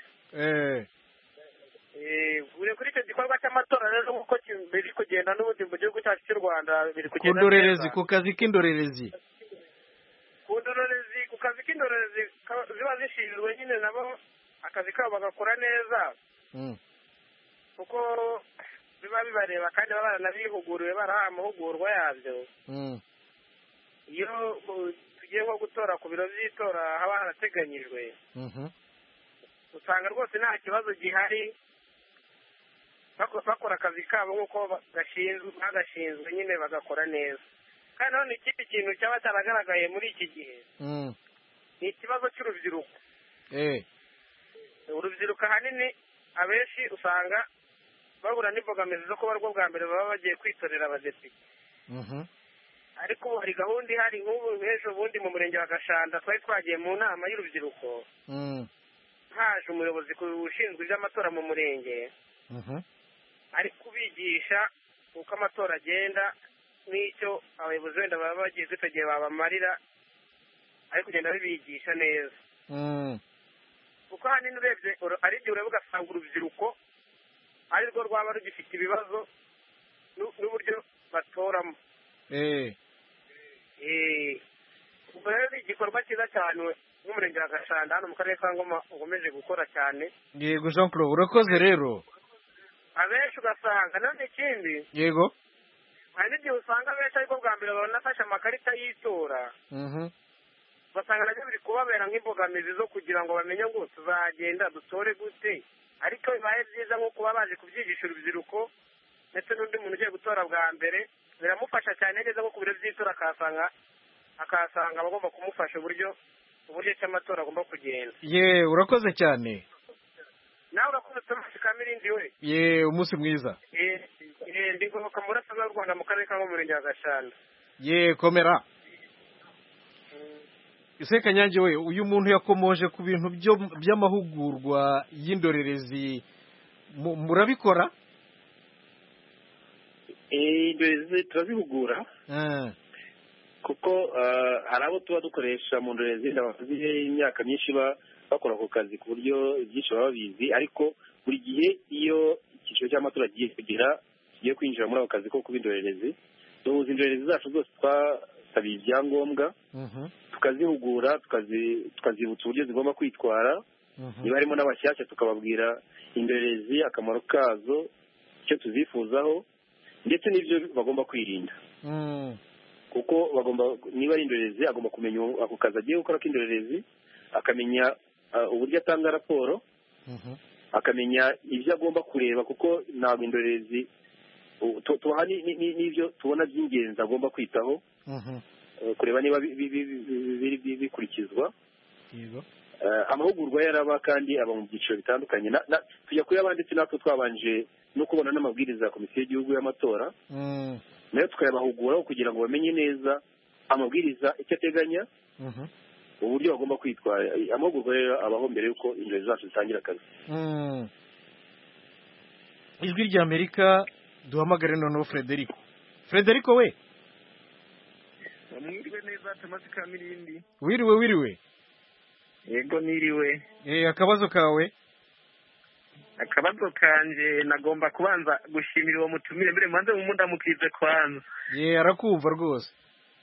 Kuri icyo gikorwa cy'amatora rero nk'uko biri kugenda n'ubundi mu gihugu cyacu cy'u Rwanda biri kugenda neza. Ku kazi k'indorerezi. Ku kazi k'indorerezi ziba zishinzwe nyine nabo akazi kabo bagakora neza, kuko biba bibareba kandi baba baranabihuguriwe, barahawe amahugurwa yabyo. Iyo tugiye nko gutora ku biro by'itora haba harateganyijwe, usanga rwose nta kibazo gihari, bakora akazi kabo nk'uko bagashinzwe nyine bagakora neza. Kandi noneho ikindi kintu cyaba cyaragaragaye muri iki gihe ni ikibazo cy'urubyiruko. Urubyiruko ahanini abenshi usanga bahura n'imbogamizi zo kuba rwo bwa mbere baba bagiye kwitorera abadepite. Ariko ubu hari gahunda ihari, nk'ubu ejo bundi mu murenge wa Gashanda twari twagiye mu nama y'urubyiruko, haje umuyobozi ushinzwe iby'amatora mu murenge, ari kubigisha uko amatora agenda n'icyo abayobozi wenda baba bagiye igihe babamarira, ari kugenda bibigisha neza. Kuko ahanini urebye ari igihe ureba ugasanga urubyiruko ari rwo rwaba rugifite ibibazo n'uburyo batoramo. Ubwo rero ni igikorwa cyiza cyane n'umurenge wa Gashanda hano mu karere ka Ngoma ukomeje gukora cyane. Yego Jean Claude urakoze rero. Abenshi ugasanga none ikindi. Yego. Hari n'igihe usanga benshi ariko bwa mbere banafashe amakarita y'itora. Basanga nabyo biri kubabera nk'imbogamizi zo kugira ngo bamenye ngo tuzagenda dutore gute. Ariko bibaye byiza nko kuba baje kubyigisha urubyiruko ndetse n'undi muntu ugiye gutora bwa mbere biramufasha cyane neza nko ku biro by'itora akahasanga abagomba kumufasha uburyo cy'amatora agomba kugenda. Ye urakoze cyane. Nawe urakoze Thomas Kamirindi we. Ye umunsi mwiza. Ndi ngoboka mu Burasirazuba bw'u Rwanda mu karere ka Ngoma wa Gashanda. Ye komera. Ise Kanyange we uyu muntu yakomoje ku bintu by'amahugurwa y'indorerezi murabikora? Indorerezi turazihugura kuko hari abo tuba dukoresha mu ndorerezi bafite imyaka myinshi bakora ako kazi ku buryo byinshi baba babizi, ariko buri gihe iyo icyiciro cy'amatora kigiye kwinjira muri ako kazi ko kuba indorerezi duhuza indorerezi zacu zose twasabiye ibyangombwa tukazihugura tukazibutsa uburyo zigomba kwitwara, niba harimo n'abashyashya tukababwira indorerezi akamaro kazo, icyo tuzifuzaho ndetse n'ibyo bagomba kwirinda. Kuko niba ari indorerezi agomba kumenya ako kazi agiye gukora k'indorerezi, akamenya uburyo atanga raporo, akamenya ibyo agomba kureba kuko ntabwo indorerezi tubaha n'ibyo tubona by'ingenzi agomba kwitaho, kureba niba bikurikizwa. Amahugurwa yaraba kandi aba mu byiciro bitandukanye, tujya kuyaba ndetse natwe twabanje no kubona n'amabwiriza ya komisiyo y'igihugu y'amatora, nayo tukayabahuguraho kugira ngo bamenye neza amabwiriza icyo ateganya, uburyo bagomba kwitwara. Amahugurwa rero abaho mbere y'uko indorerezi zacu zitangira akazi. Ijwi ry'Amerika duhamagare noneho Frederico we. Mwiriwe neza Thomas Kamirindi. Wiriwe. Yego niriwe. Akabazo kawe? Akabazo kanje nagomba kubanza gushimira uwo mutumire mbere manze mumundamukije kwanza. Arakumva rwose.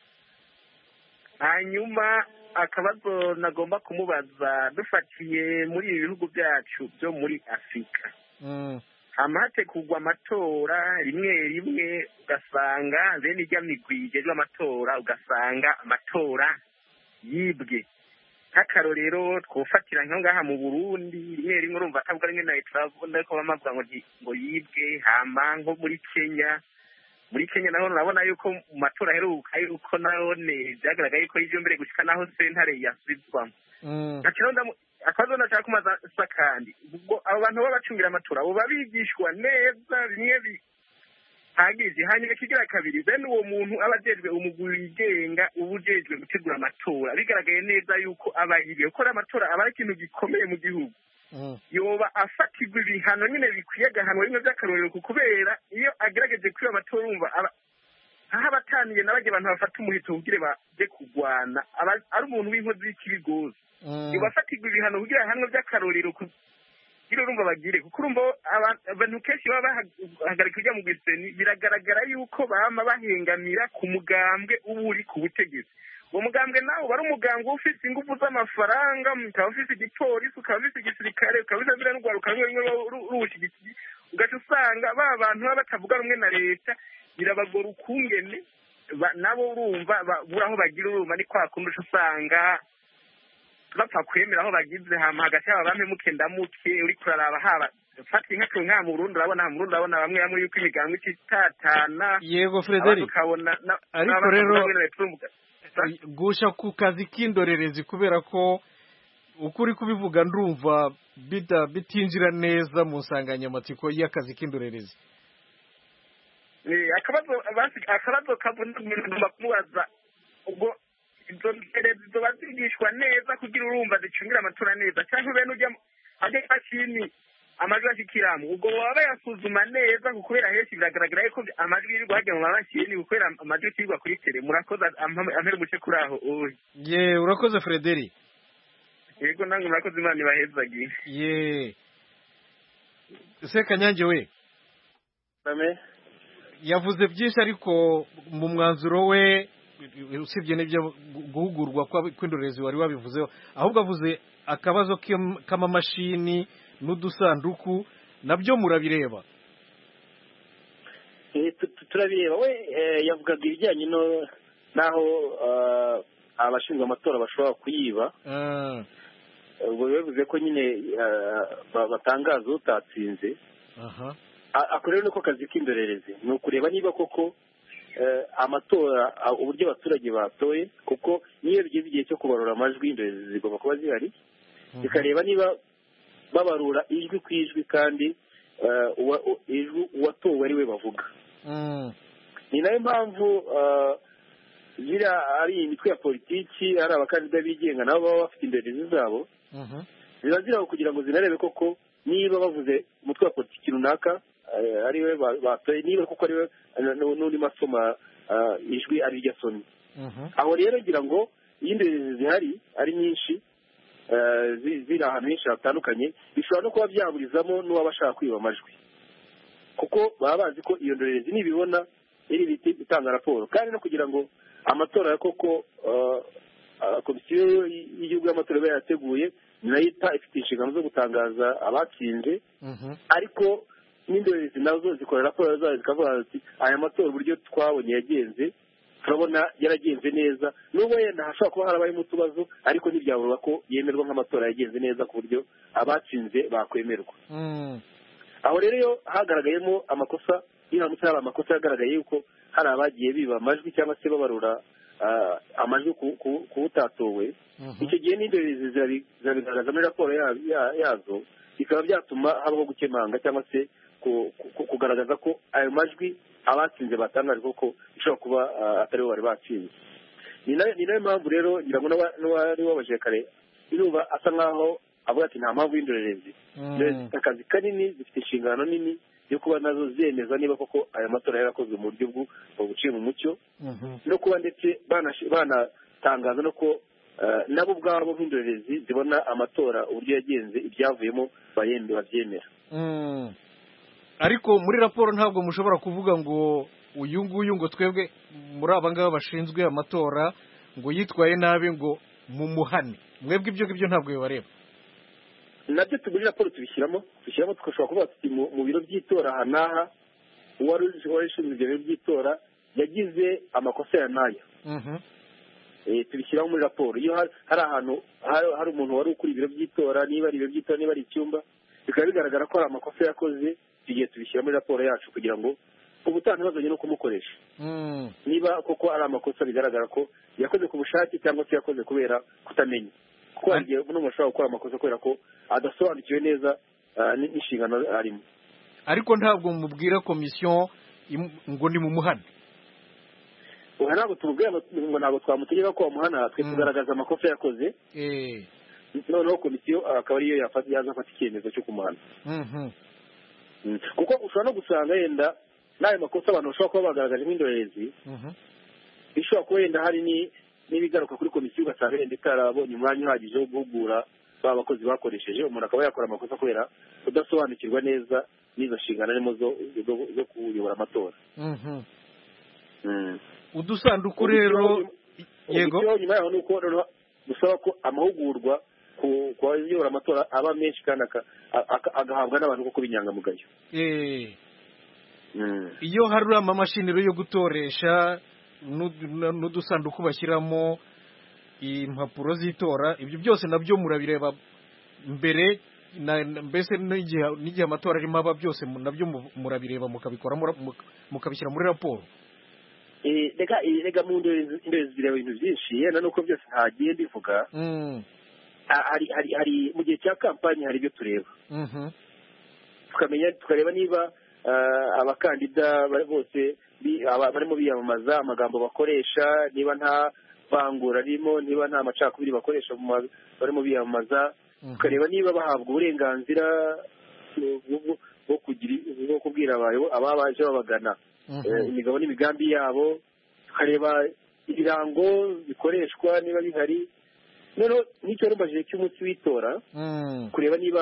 Hanyuma akabazo nagomba kumubaza dufatiye muri ibi bihugu byacu byo muri Afrika. Amategurwa amatora rimwe ugasanga bene ijya migwi ijejwe amatora ugasanga amatora yibwe. Nk'akarorero twofatira ngaha mu Burundi rimwe urumva atavuga rimwe na Etrabunda ko bamavuga ngo yibwe, hama nko muri Kenya naho urabona yuko mu matora aheruka yuko none byagaragaye ko ivyo mbere gushika naho sentare yasubizwamo. Akabazo nashaka kumaza sakandi ubwo abo bantu babacungira amatora abo babigishwa neza bimwe bihagije, hanyuma kigira kabiri bene uwo muntu abajejwe umugwi wigenga ubujejwe gutegura amatora bigaragaye neza yuko abayigiye gukora amatora aba ikintu gikomeye mu gihugu, yoba afatirwa ibihano nyine bikwiye agahanwa bimwe by'akarorero kubera iyo agerageje kwiba amatora urumva aho abataniye n'abajye abantu bafata umuhito kugira baje kurwana ari umuntu w'inkozi y'ikibi gose, yoba afatirwa ibihano kugira ahanwe by'akarorero kugira urumva bagire, kuko urumva abantu kenshi baba bahagarika ujya mu giseni biragaragara yuko bama bahengamira ku mugambwe uba uri ku butegetsi. Uwo mugambwe nawe uba ari umugambwe ufite ingufu z'amafaranga, ukaba ufite igipolisi, ukaba ufite igisirikare, ukaba ufite n'urwaruka rumwe ruwushyigikiye, ugaca usanga ba bantu baba batavuga rumwe na leta birabagora ukungene nabo urumva bura aho bagira urumva ni kwa kundi usanga bapfa kwemera aho bagize hama hagati yabo bamwe muke uri kuraraba haba fati nk'ako nka mu Burundi urabona bamwe yuko imigango itatana. Yego Frederic, ariko rero gusha ku kazi k'indorerezi kubera ko ukuri kubivuga ndumva bitinjira neza mu nsanganyamatsiko y'akazi k'indorerezi. Akabazo kavuna kumubaza ubwo izo ndorerezi zoba zigishwa neza kugira urumva zicungira amatora neza cyangwa bene ujya ajya mashini amajwi ashikiramo ubwo baba bayasuzuma neza kubera henshi biragaragara yuko amajwi y'irwa hajya mu mashini kubera amajwi y'irwa kuri tele. Murakoze ampere muce kuri aho. Urakoze Frederic. Yego nange murakoze, Imana ibahezagiye. Se Kanyange we yavuze byinshi ariko mu mwanzuro we usibye n'ibyo guhugurwa kw'indorerezi wari wabivuzeho, ahubwo avuze akabazo k'amamashini n'udusanduku nabyo murabireba? turabireba. We yavugaga ibijyanye n'aho abashinzwe amatora bashobora kuyiba. ubwo bivuze ko nyine batangaza utatsinze. ako rero niko kazi k'indorerezi, ni ukureba niba koko amatora uburyo abaturage batoye, kuko niyo bigeze igihe cyo kubarura amajwi indorerezi zigomba kuba zihari, zikareba niba babarura ijwi ku ijwi kandi uwatowe ari we bavuga. ni nayo mpamvu ziriya ari imitwe ya politiki, ari abakandida bigenga nabo baba bafite indorerezi zabo, ziba ziraho kugira ngo zinarebe koko niba bavuze umutwe wa politiki runaka ari we batoye, niba koko ari we n'undi masoma ijwi ari ryo asomye. aho rero ngira ngo iyo indorerezi zihari ari nyinshi ziri ahantu henshi hatandukanye, bishobora no kuba byaburizamo n'uwaba ashaka kwiba amajwi, kuko baba bazi ko iyo ndorerezi nibibona iri biti itanga raporo. kandi no kugira ngo amatora ya koko komisiyo y'igihugu y'amatora iba yateguye nayo ifite inshingano zo gutangaza abatsinze, ariko n'indorerezi nazo zikora raporo zazo zikavuga ziti aya matora uburyo twabonye yagenze turabona yaragenze neza, nubwo yenda hashobora kuba harabayemo utubazo ariko ntibyabura ko yemerwa nk'amatora yagenze neza ku buryo abatsinze bakwemerwa. aho rero iyo hagaragayemo amakosa, iyo haramutse hari amakosa yagaragaye yuko hari abagiye biba amajwi cyangwa se babarura amajwi ku utatowe, icyo gihe n'indorerezi zirabigaragaza muri raporo yazo, bikaba byatuma habaho gukemanga cyangwa se kugaragaza ko ayo majwi abatsinze batangaje koko bishobora kuba atari bo bari batsinze. ni nayo mpamvu rero ngira ngo n'uwari wabajije kare irumva asa nkaho avuga ati nta mpamvu y'indorerezi. zifite akazi kanini, zifite inshingano nini yo kuba nazo zemeza niba koko aya matora yarakozwe mu buryo buciye mu mucyo, no kuba ndetse banatangaza no ko nabo ubwabo nk'indorerezi zibona amatora uburyo yagenze, ibyavuyemo babyemera. ariko muri raporo ntabwo mushobora kuvuga ngo uyu nguyu ngo twebwe muri aba ngaba bashinzwe amatora ngo yitwaye nabi ngo mumuhane, mwebwe ibyo ngibyo ntabwo bibareba? nabyo muri raporo tubishyiramo tugashobora kuvuga tuti mu biro by'itora aha n'aha uwari ushinzwe ibyo biro by'itora yagize amakosa ya n'aya. tubishyiraho muri raporo. iyo hari ahantu hari umuntu wari ukuri ibiro by'itora, niba ari ibiro by'itora, niba ari icyumba, bikaba bigaragara ko hari amakosa yakoze, tugiye tubishyira muri raporo yacu kugira ngo ubutaha ntibazongere no kumukoresha. niba koko ari amakosa bigaragara ko yakoze ku bushake cyangwa se yakoze kubera kutamenya, kuko hari igihe umuntu ashobora gukora amakosa kubera ko adasobanukiwe neza n'inshingano arimo. ariko ntabwo mubwira komisiyo ngo ni mumuhane? ntabwo tumubwira ngo ntabwo twamutegeka ko bamuhana, twe tugaragaza amakosa yakoze, noneho komisiyo akaba ariyo yaza afata icyemezo cyo kumuhana. kuko ushobora no gusanga yenda n'ayo makosa abantu bashobora kuba bagaragaje nk'indorerezi, bishobora kuba yenda hari n'ibigaruka kuri komisiyo, ugasanga yenda itarabonye umwanya uhagije wo guhugura ba bakozi bakoresheje, umuntu akaba yakora amakosa kubera kudasobanukirwa neza n'izo nshingano arimo zo kuyobora amatora. udusanduku rero yego nyuma yaho ni uko dusaba ko amahugurwa ku bayobora amatora aba menshi kandi agahabwa n'abantu kuko b'inyangamugayo. iyo hari amamashini yo gutoresha n'udusanduku bashyiramo impapuro z'itora, ibyo byose nabyo murabireba mbere, mbese n'igihe amatora arimo aba byose nabyo murabireba mukabikora mukabishyira muri raporo? rega mu ndorerezi zireba ibintu byinshi, yenda nuko byose ntagiye mbivuga. hari mu gihe cya kampani hari ibyo tureba, tukareba niba abakandida bose barimo biyamamaza, amagambo bakoresha niba nta vangura ririmo, niba nta macakubiri bakoresha barimo biyamamaza, tukareba niba bahabwa uburenganzira bwo kubwira ababaje babagana imigabo n'imigambi yabo, tukareba ibirango bikoreshwa niba bihari. noneho n'icyo rumbaje cy'umunsi w'itora, kureba niba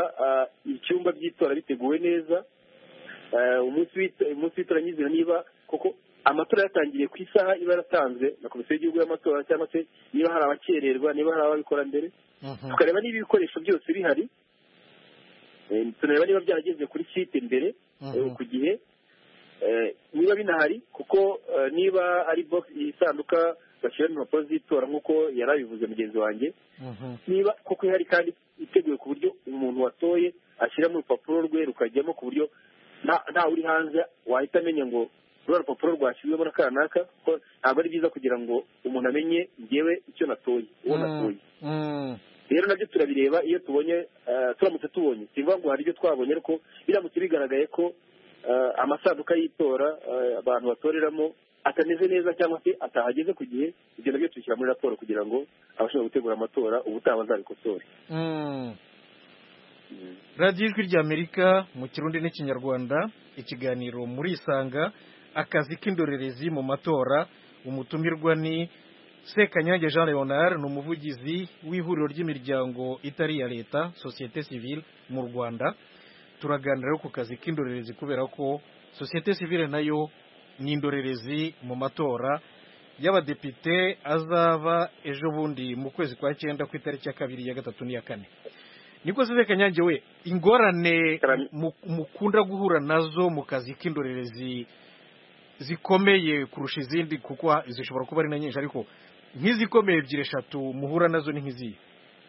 icyumba by'itora biteguwe neza, umunsi w'itora nyizina niba koko amatora yatangiriye ku isaha iba yaratanzwe na komisiyo y'igihugu y'amatora, cyangwa se niba hari abakererwa, niba hari ababikora mbere, tukareba niba ibikoresho byose bihari, tunareba niba byarageze kuri site mbere ku gihe, niba binahari, kuko niba ari box isanduka bashyiramo impapuro z'itora nk'uko yari abivuze mugenzi wanjye, niba koko ihari kandi iteguye ku buryo umuntu watoye ashyiramo urupapuro rwe rukajyamo ku buryo nta uri hanze wahita amenya ngo ruriya rupapuro rwashyizwemo na kanaka, kuko ntabwo ari byiza kugira ngo umuntu amenye ngewe icyo natoye, uwo natoye. Rero nabyo turabireba iyo tubonye, turamutse tubonye, si ngombwa ngo hari ibyo twabonye, ariko biramutse bigaragaye ko amasanduka y'itora abantu batoreramo atameze neza cyangwa se atahageze ku gihe, ibyo nabyo tubishyira muri raporo kugira ngo abashobora gutegura amatora ubutaha bazabikosore. radiyo ijwi ry'Amerika mu Kirundi n'Ikinyarwanda, ikiganiro muri Isanga, akazi k'indorerezi mu matora. Umutumirwa ni Sekanyange Jean Leonard, ni umuvugizi w'ihuriro ry'imiryango itari iya leta, sosiyete sivile mu Rwanda. Turaganira ku kazi k'indorerezi kubera ko sosiyete sivile nayo ni indorerezi mu matora y'abadepite azaba ejo bundi mu kwezi kwa 9 ku itariki ya 2, ya 3 n'iya 4. Niko se Kanyange we, ingorane mukunda guhura nazo mu kazi k'indorerezi zikomeye kurusha izindi, kuko zishobora kuba ari na nyinshi, ariko nk'izikomeye 2-3 muhura nazo ni nk'izihe?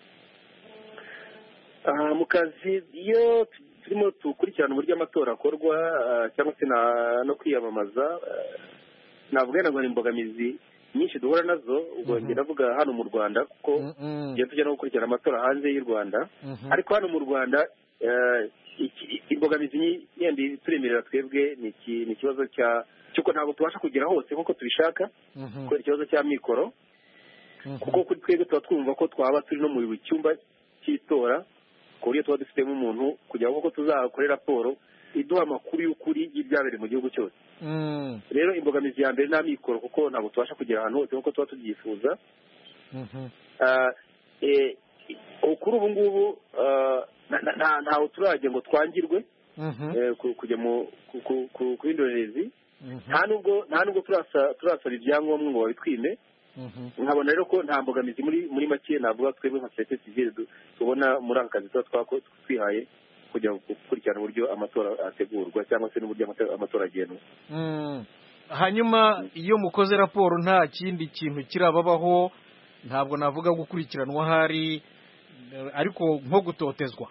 Mu kazi iyo turimo tukurikirana uburyo amatora akorwa cyangwa se no kwiyamamaza, navuga ngo ni imbogamizi nyinshi duhura nazo. Ubwo njye ndavuga hano mu Rwanda, kuko iyo tujya no gukurikirana amatora hanze y'u Rwanda, ariko hano mu Rwanda imbogamizi yindi turemerera twebwe ni ikibazo cy'uko ntabwo tubasha kugera hose nk'uko tubishaka, kubera ikibazo cya mikoro, kuko kuri twebwe tuba twumva ko twaba turi no mu cyumba cy'itora, ku buryo tuba dufitemo umuntu kugira ngo tuzakore raporo iduha amakuru y'ukuri y'ibyabereye mu gihugu cyose. Rero imbogamizi ya mbere nta mikoro, kuko ntabwo tubasha kugera ahantu hose nk'uko tuba tubyifuza. Kuri ubu ngubu ntawe turajya ngo twangirwe kujya ku indorerezi, nta nubwo turasaba ibyangombwa ngo babitwime. Nkabona rero ko nta mbogamizi muri make navuga twebwe nka sosiyete sivile tubona muri aka kazi tuba twihaye kujya gukurikirana uburyo amatora ategurwa cyangwa se n'uburyo amatora agendwa. Hanyuma iyo mukoze raporo nta kindi kintu kirababaho, ntabwo navuga gukurikiranwa hari, ariko nko gutotezwa,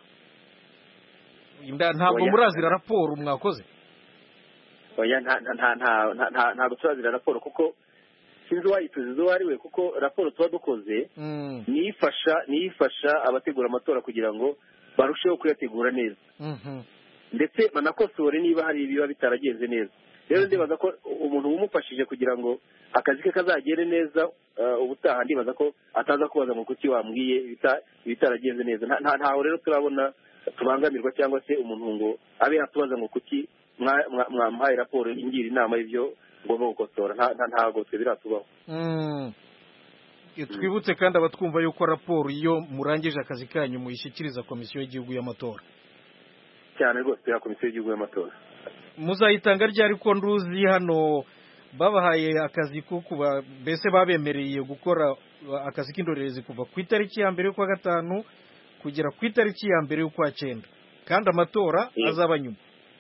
ntabwo murazira raporo mwakoze? Oya, ntabwo turazira raporo, kuko sinzi uwayituziza uwo ari we, kuko raporo tuba dukoze niyo ifasha abategura amatora kugira ngo barusheho kuyategura neza, ndetse banakosore niba hari ibiba bitaragenze neza. Rero ndibaza ko umuntu umufashije kugira ngo akazi ke kazagende neza ubutaha, ndibaza ko ataza kubaza ngo kuki wambwiye ibitaragenze neza. Ntaho rero turabona tubangamirwa, cyangwa se umuntu ngo abe yatubaza ngo kuki mwampaye raporo ingira inama y'ibyo ngomba gukosora. Ntago twe biratubaho. Twibutse kandi abatwumva yuko raporo iyo murangije akazi kanyu muyishyikiriza komisiyo y'igihugu y'amatora. Cyane rwose, ya komisiyo y'igihugu y'amatora. Muzayitanga ryari? Ko nduzi hano babahaye akazi ko kuba mbese babemereye gukora akazi k'indorerezi kuva ku itariki ya 1 y'ukwa 5 kugera ku itariki ya 1 y'ukwa 9, kandi amatora azaba nyuma.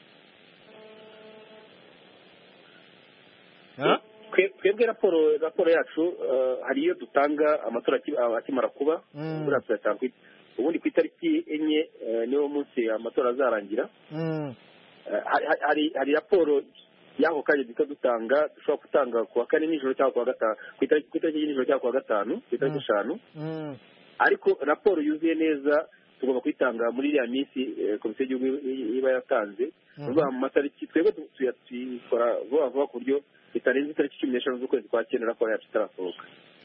Twebwe raporo yacu hari iyo dutanga amatora akimara kuba, ubundi ku itariki 4 niwo munsi amatora azarangira. Hari raporo y'ako kanya duhita dutanga, dushobora gutanga ku wa 4 nijoro cyangwa ku wa 5, ku itariki y'ijoro cyangwa ku wa 5, ku itariki 5. Ariko raporo yuzuye neza tugomba kuyitanga muri iriya minsi komisiyo y'igihugu iba yatanze. Mu matariki twebwe tuyikora vuba vuba ku buryo bitarenze itariki 15 z'ukwezi kwa 9 raporo yacu itarasohoka.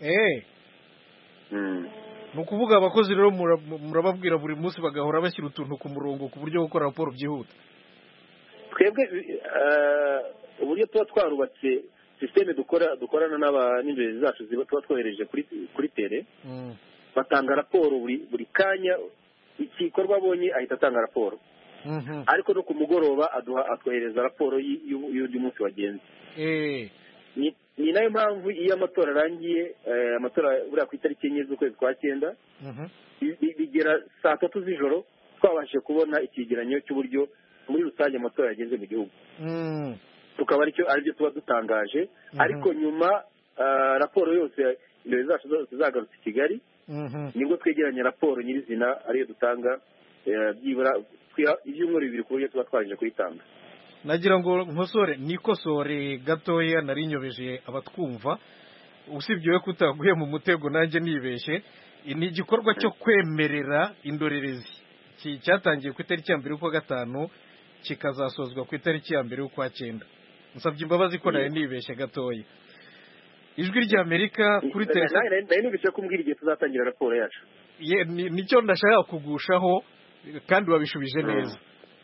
Ni ukuvuga abakozi rero murababwira buri munsi bagahora bashyira utuntu ku murongo ku buryo gukora raporo byihuta. Twebwe uburyo tuba twarubatse systeme dukorana n'indorerezi zacu tuba twohereje kuri tere, batanga raporo buri kanya, igikorwa abonye ahita atanga raporo. Ariko no ku mugoroba atwohereza raporo y'undi munsi wagenze. ni nayo mpamvu iyo amatora arangiye amatora buriya ku itariki enye z'ukwezi kwa cyenda bigera saa tatu z'ijoro twabashije kubona icyegeranyo cy'uburyo muri rusange amatora yagenze mu gihugu tukaba aribyo tuba dutangaje ariko nyuma raporo yose indorerezi zacu zose zagarutse i Kigali nibwo twegeranya raporo nyirizina ariyo dutanga byibura ibyumweru bibiri ku buryo tuba twarangije kuyitanga. nagira ngo nkosore nikosore gatoya nari nyobeje abatwumva usibye we kutaguye mu mutego nanjye nibeshye ni igikorwa cyo kwemerera indorerezi cyatangiye ku itariki ya mbere y'ukwa gatanu kikazasozwa ku itariki ya mbere y'ukwa cyenda. Nsabye imbabazi ko nari nibeshye gatoya. Ijwi rya Amerika kuri telefone nari nibeshye kumbwira igihe tuzatangira raporo yacu. Nicyo ndashaka kugushaho kandi wabishubije neza.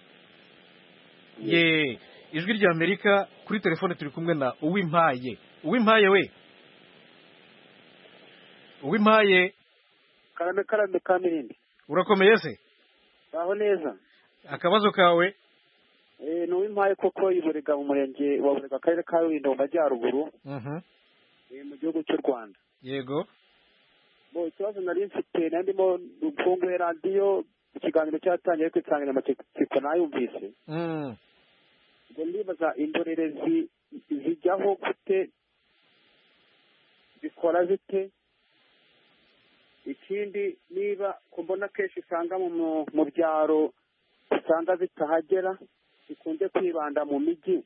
Ijwi rya Amerika kuri telefone turi kumwe na Uwimpaye. Uwimpaye we. Uwimpaye. Karame Kamirindi. Urakomeye se? Aho neza. Akabazo kawe? Ni Uwimpaye koko iburega mu murenge wa Burega akarere ka Rulindo mu majyaruguru. Mu gihugu cy'u Rwanda. Yego. Ikibazo nari mfite nandimo mfunguye radiyo ikiganiro cyatangiye ku insanganyamatsiko nayumvise. Ngo ndibaza indorerezi zijyaho gute zikora zite ikindi niba kumbona kenshi usanga mu byaro usanga zitahagera zikunze kwibanda mu mijyi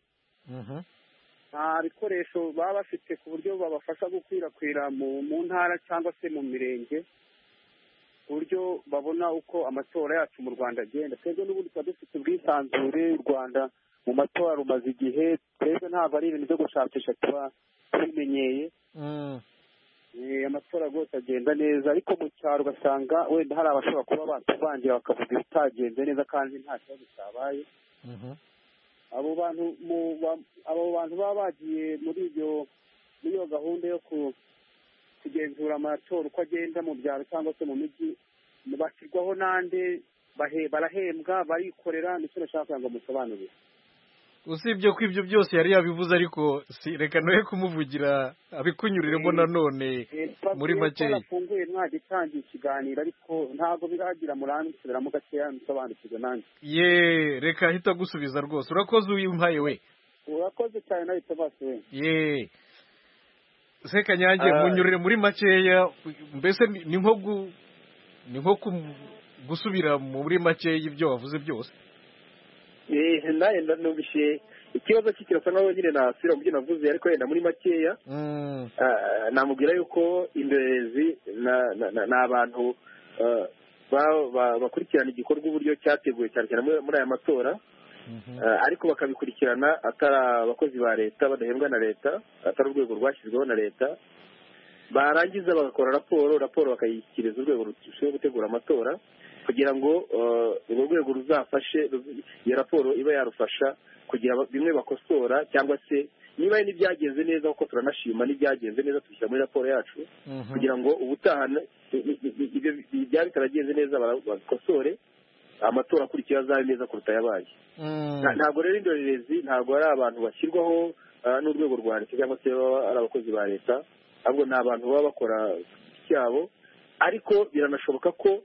nta bikoresho baba bafite ku buryo babafasha gukwirakwira mu ntara cyangwa se mu mirenge ku buryo babona uko amatora yacu mu Rwanda agenda. Twebwe n'ubundi tuba dufite ubwisanzure u Rwanda mu matora rumaze igihe twebwe ntabwo ari ibintu byo gushakisha tuba tubimenyeye. Amatora rwose agenda neza ariko mu cyaro ugasanga wenda hari abashobora kuba batuvangira bakavuga ibitagenze neza kandi nta kibazo cyabaye. abo bantu baba bagiye muri iyo gahunda yo kugenzura amatora uko agenda mu byaro cyangwa se mu mijyi bashyirwaho n'ande barahembwa barikorera nicyo nashaka kugira ngo musobanurire. Usibye ko ibyo byose yari yabivuze ariko reka nawe kumuvugira abikunyuriremo nanone muri make. Twarafunguye mwagitangiye ikiganiro ariko ntabwo biragira muransubiramo gakeya musobanukirwe nanjye. Reka ahita gusubiza rwose. Urakoze Uwimpaye we. Urakoze cyane nawe Tabasi we. Sekanyange munyurire muri makeya mbese ni nko gusubira muri makeya ibyo wavuze byose. Naye numvise ikibazo kirasa nkaho nyine nasubira mu byo navuze ariko yenda muri makeya namubwira yuko indorerezi ni abantu bakurikirana igikorwa uburyo cyateguwe cyane cyane muri aya matora ariko bakabikurikirana atari abakozi ba leta badahembwa na leta atari urwego rwashyizweho na leta barangiza bagakora raporo bakayishyikiriza urwego rushinzwe gutegura amatora kugira ngo urwo rwego ruzafashe iyo raporo iba yarufasha kugira bimwe bakosora cyangwa se niba hari n'ibyagenze neza kuko turanashima n'ibyagenze neza tubishyira muri raporo yacu kugira ngo ubutaha ibyo bitaragenze neza bakosore amatora akurikiye azabe neza kuruta yabaye. Ntabwo rero indorerezi ntabwo ari abantu bashyirwaho n'urwego rwa leta cyangwa se baba ari abakozi ba leta ahubwo ni abantu baba bakora cyabo ariko biranashoboka ko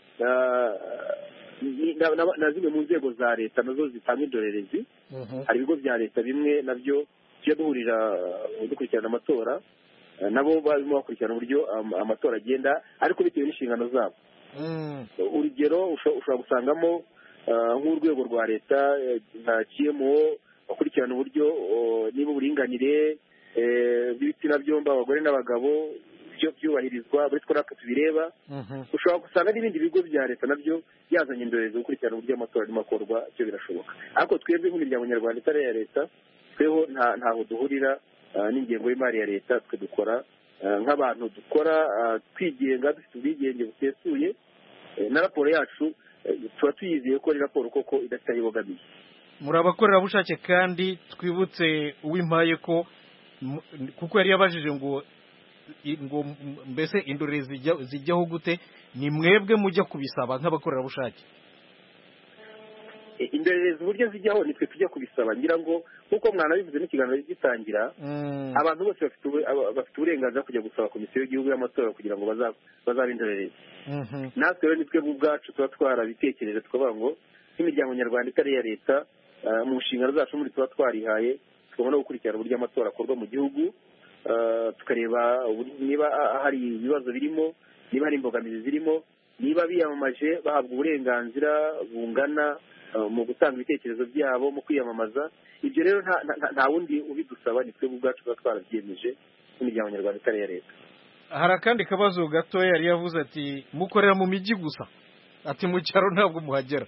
na zimwe mu nzego za leta nazo zitanga indorerezi. Hari ibigo bya leta bimwe nabyo tujya duhurira dukurikirana amatora nabo barimo bakurikirana uburyo amatora agenda ariko bitewe n'inshingano zabo. Urugero ushobora gusangamo nk'urwego rwa leta nka KMO bakurikirana uburyo niba uburinganire bw'ibitsina byombi abagore n'abagabo byo byubahirizwa buri twara tubireba. Ushobora gusanga n'ibindi bigo bya leta nabyo byazanye indorerezi gukurikirana uburyo amatora arimo akorwa cyo birashoboka ariko twebwe nk'imiryango nyarwanda itari iya leta tweho ntaho duhurira n'ingengo y'imari ya leta twe dukora nk'abantu dukora twigenga dufite ubwigenge busesuye na raporo yacu tuba tuyizeye ko ari raporo koko idafite aho ibogamiye. Muri abakorerabushake kandi twibutse Uwimpaye ko kuko yari yabajije ngo mbese indorerezi zijyaho gute ni mwebwe mujya kubisaba nk'abakorerabushake? indorerezi uburyo zijyaho nitwe tujya kubisaba ngira ngo nk'uko mwanabivuze n'ikiganiro gitangira abantu bose bafite uburenganzira kujya gusaba komisiyo y'igihugu y'amatora kugira ngo bazabe indorerezi natwe rero nitwe ubwacu tuba twarabitekereje tukavuga ngo nk'imiryango nyarwanda itari iya leta mu nshingano zacu muri tuba twarihaye tugomba no gukurikirana uburyo amatora akorwa mu gihugu tukareba niba hari ibibazo birimo niba hari imbogamizi zirimo niba biyamamaje bahabwa uburenganzira bungana mu gutanga ibitekerezo byabo mu kwiyamamaza ibyo rero nta wundi ubidusaba ni twebwe ubwacu tuba twarabyiyemeje nk'imiryango nyarwanda itari iya leta. hari akandi kabazo gatoya yari yavuze ati mukorera mu mijyi gusa ati mu cyaro ntabwo muhagera.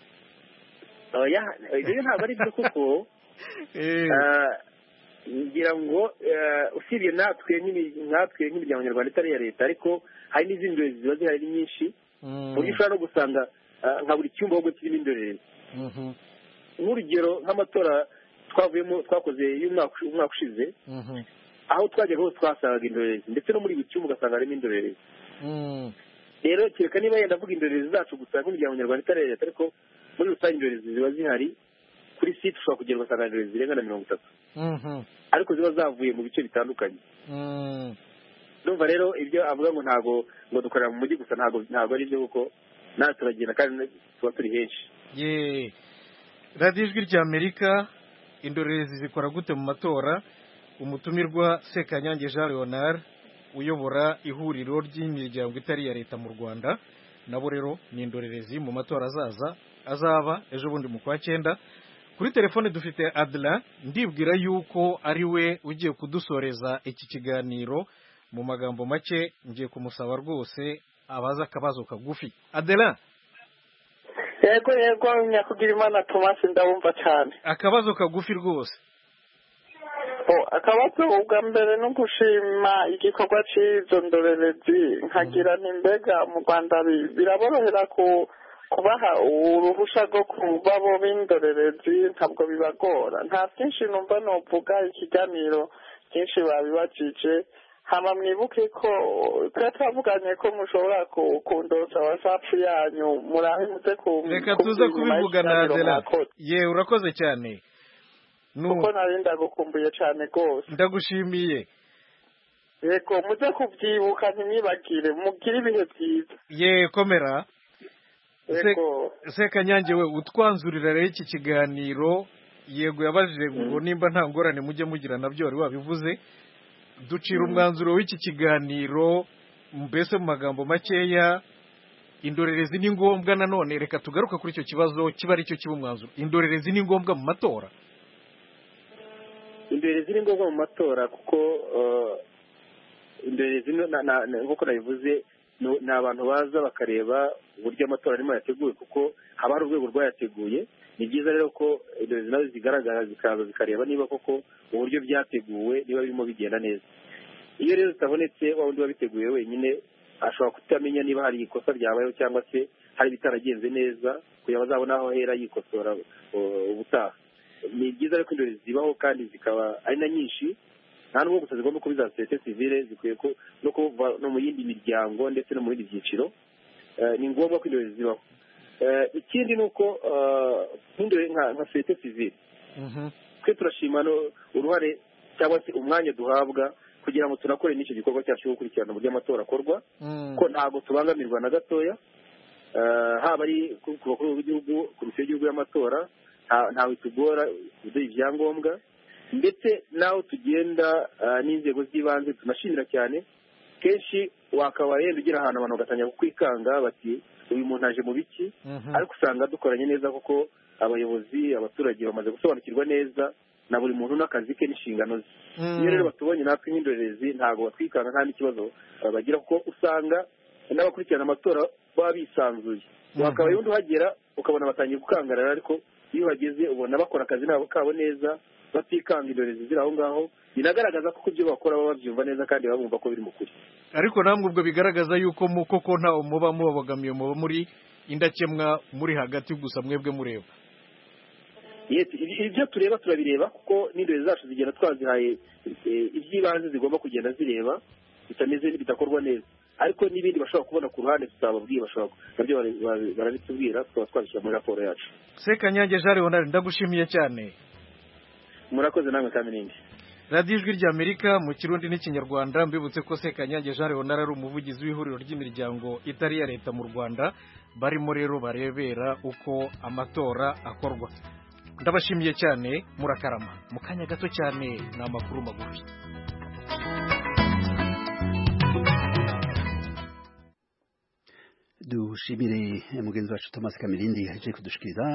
ibyo ntabwo ari byo kuko ngira ngo usibye natwe nk'imiryango nyarwanda itari iya leta ariko hari n'izindi ndorerezi ziba zihari nyinshi ku buryo ushobora no gusanga nka buri cyumba ahubwo kirimo indorerezi. nk'urugero nk'amatora twakoze y'umwaka ushize aho twajyaga hose twasangaga indorerezi ndetse no muri buri cyumba ugasanga harimo indorerezi. rero kereka niba yenda avuga indorerezi zacu gusa nk'imiryango nyarwanda itari iya leta ariko muri rusange indorerezi ziba zihari kuri site ushobora kugera ugasanga indorerezi zirenga na 30 ariko ziba zavuye mu bice bitandukanye. ndumva rero ibyo avuga ngo ntabwo ngo dukorera mu mujyi gusa ntabwo ari byo kuko natwe turagenda kandi tuba turi henshi. radiyo ijwi ry'Amerika indorerezi zikora gute mu matora? umutumirwa Sekanyange Jean Leonard uyobora ihuriro ry'imiryango itari iya leta mu Rwanda nabo rero ni indorerezi mu matora azaba ejo bundi mu kwa 9. kuri telefone dufite Adela ndibwira yuko ari we ugiye kudusoreza iki kiganiro mu magambo make ngiye kumusaba rwose abaza akabazo kagufi. Adela. yego nyakugira imana Thomas ndabumva cyane. akabazo kagufi rwose. akabazo ubwa mbere no gushima igikorwa cy'izo ndorerezi nkagira mbega mu Rwanda biraborohera kubaha uruhushya rwo kuba bo b'indorerezi ntabwo bibagora. nta byinshi numva novuga ikiganiro byinshi babibajije hama mwibuke ko twavuganye ko mushobora kundosa WhatsApp yanyu murahimuze reka tuze kubivugana Adela. ye urakoze cyane kuko nari ndagukumbuye cyane rwose. ndagushimiye. yego muze kubyibuka ntimwibagire mugire ibihe byiza. ye komera. Sekanyange we utwanzurira rero iki kiganiro yego yabajije ngo nimba nta ngorane mujye mugira nabyo wari wabivuze ducira umwanzuro w'iki kiganiro mbese mu magambo makeya indorerezi ni ngombwa. nanone reka tugaruka kuri icyo kibazo kiba ari cyo kiba umwanzuro. indorerezi ni ngombwa mu matora? indorerezi ni ngombwa mu matora kuko indorerezi nk'uko nabivuze ni abantu baza bakareba uburyo amatora arimo yateguwe kuko haba hari urwego rwayateguye. ni byiza rero ko indorerezi nazo zigaragara zikaza zikareba niba koko uburyo byateguwe niba birimo bigenda neza. iyo rero zitabonetse wa wundi wabiteguye wenyine ashobora kutamenya niba hari ikosa ryabayeho cyangwa se hari ibitaragenze neza kugira ngo azabone aho ahera yikosora ubutaha. ni byiza rero ko indorerezi zibaho kandi zikaba ari na nyinshi nta nubwo gusa zigomba kuba iza sosiyete sivile zikwiye no kuva no mu yindi miryango ndetse no mu bindi byiciro. ni ngombwa ko indorerezi zibaho. ikindi ni uko nka sosiyete sivile twe turashima uruhare cyangwa se umwanya duhabwa kugira ngo tunakore n'icyo gikorwa cyacu cyo gukurikirana uburyo amatora akorwa ko ntabwo tubangamirwa na gatoya. haba ari ku bakuru b'igihugu komisiyo y'igihugu y'amatora ntawe tugora kuduha ibyangombwa ndetse n'aho tugenda n'inzego z'ibanze tunashimira cyane. kenshi wakaba yenda ugira ahantu abantu bagatangira kukwikanga bati uyu muntu aje mu biki ariko usanga dukoranye neza kuko abayobozi abaturage bamaze gusobanukirwa neza na buri muntu n'akazi ke n'inshingano ze. iyo rero batubonye natwe nk'indorerezi ntabwo batwikanga nta n'ikibazo bagira kuko usanga n'abakurikirana amatora baba bisanzuye. wakaba yundi uhagera ukabona batangiye gukangarara ariko iyo uhageze ubona bakora akazi kabo neza batikanga indorerezi ziri aho ngaho. binagaragaza ko ibyo bakora baba babyumva neza kandi babumva ko biri mu kuri. ariko namwe ubwo bigaragaza yuko koko ntawe muba mubabogamiye muba muri indakemwa muri hagati gusa mwebwe mureba. ibyo tureba turabireba kuko n'indorerezi zacu zigenda twazihaye iby'ibanze zigomba kugenda zireba bitameze bidakorwa neza. ariko n'ibindi bashobora kubona ku ruhande tutababwiye nabyo barabitubwira tukaba twabishyira muri raporo yacu. Sekanyange Jean Leonard ndagushimiye cyane. Murakoze namwe kandi nindi. Radio Ijwi ry'Amerika mu Kirundi n'Ikinyarwanda, mbibutse ko Sekanyange Jean Leonard ari umuvugizi w'ihuriro ry'imiryango itari ya leta mu Rwanda, barimo rero barebera uko amatora akorwa. Ndabashimiye cyane, murakarama. Mu kanya gato cyane n'amakuru magufi. Dushimire mugenzi wacu Thomas Kamirindi yaje kudushikiriza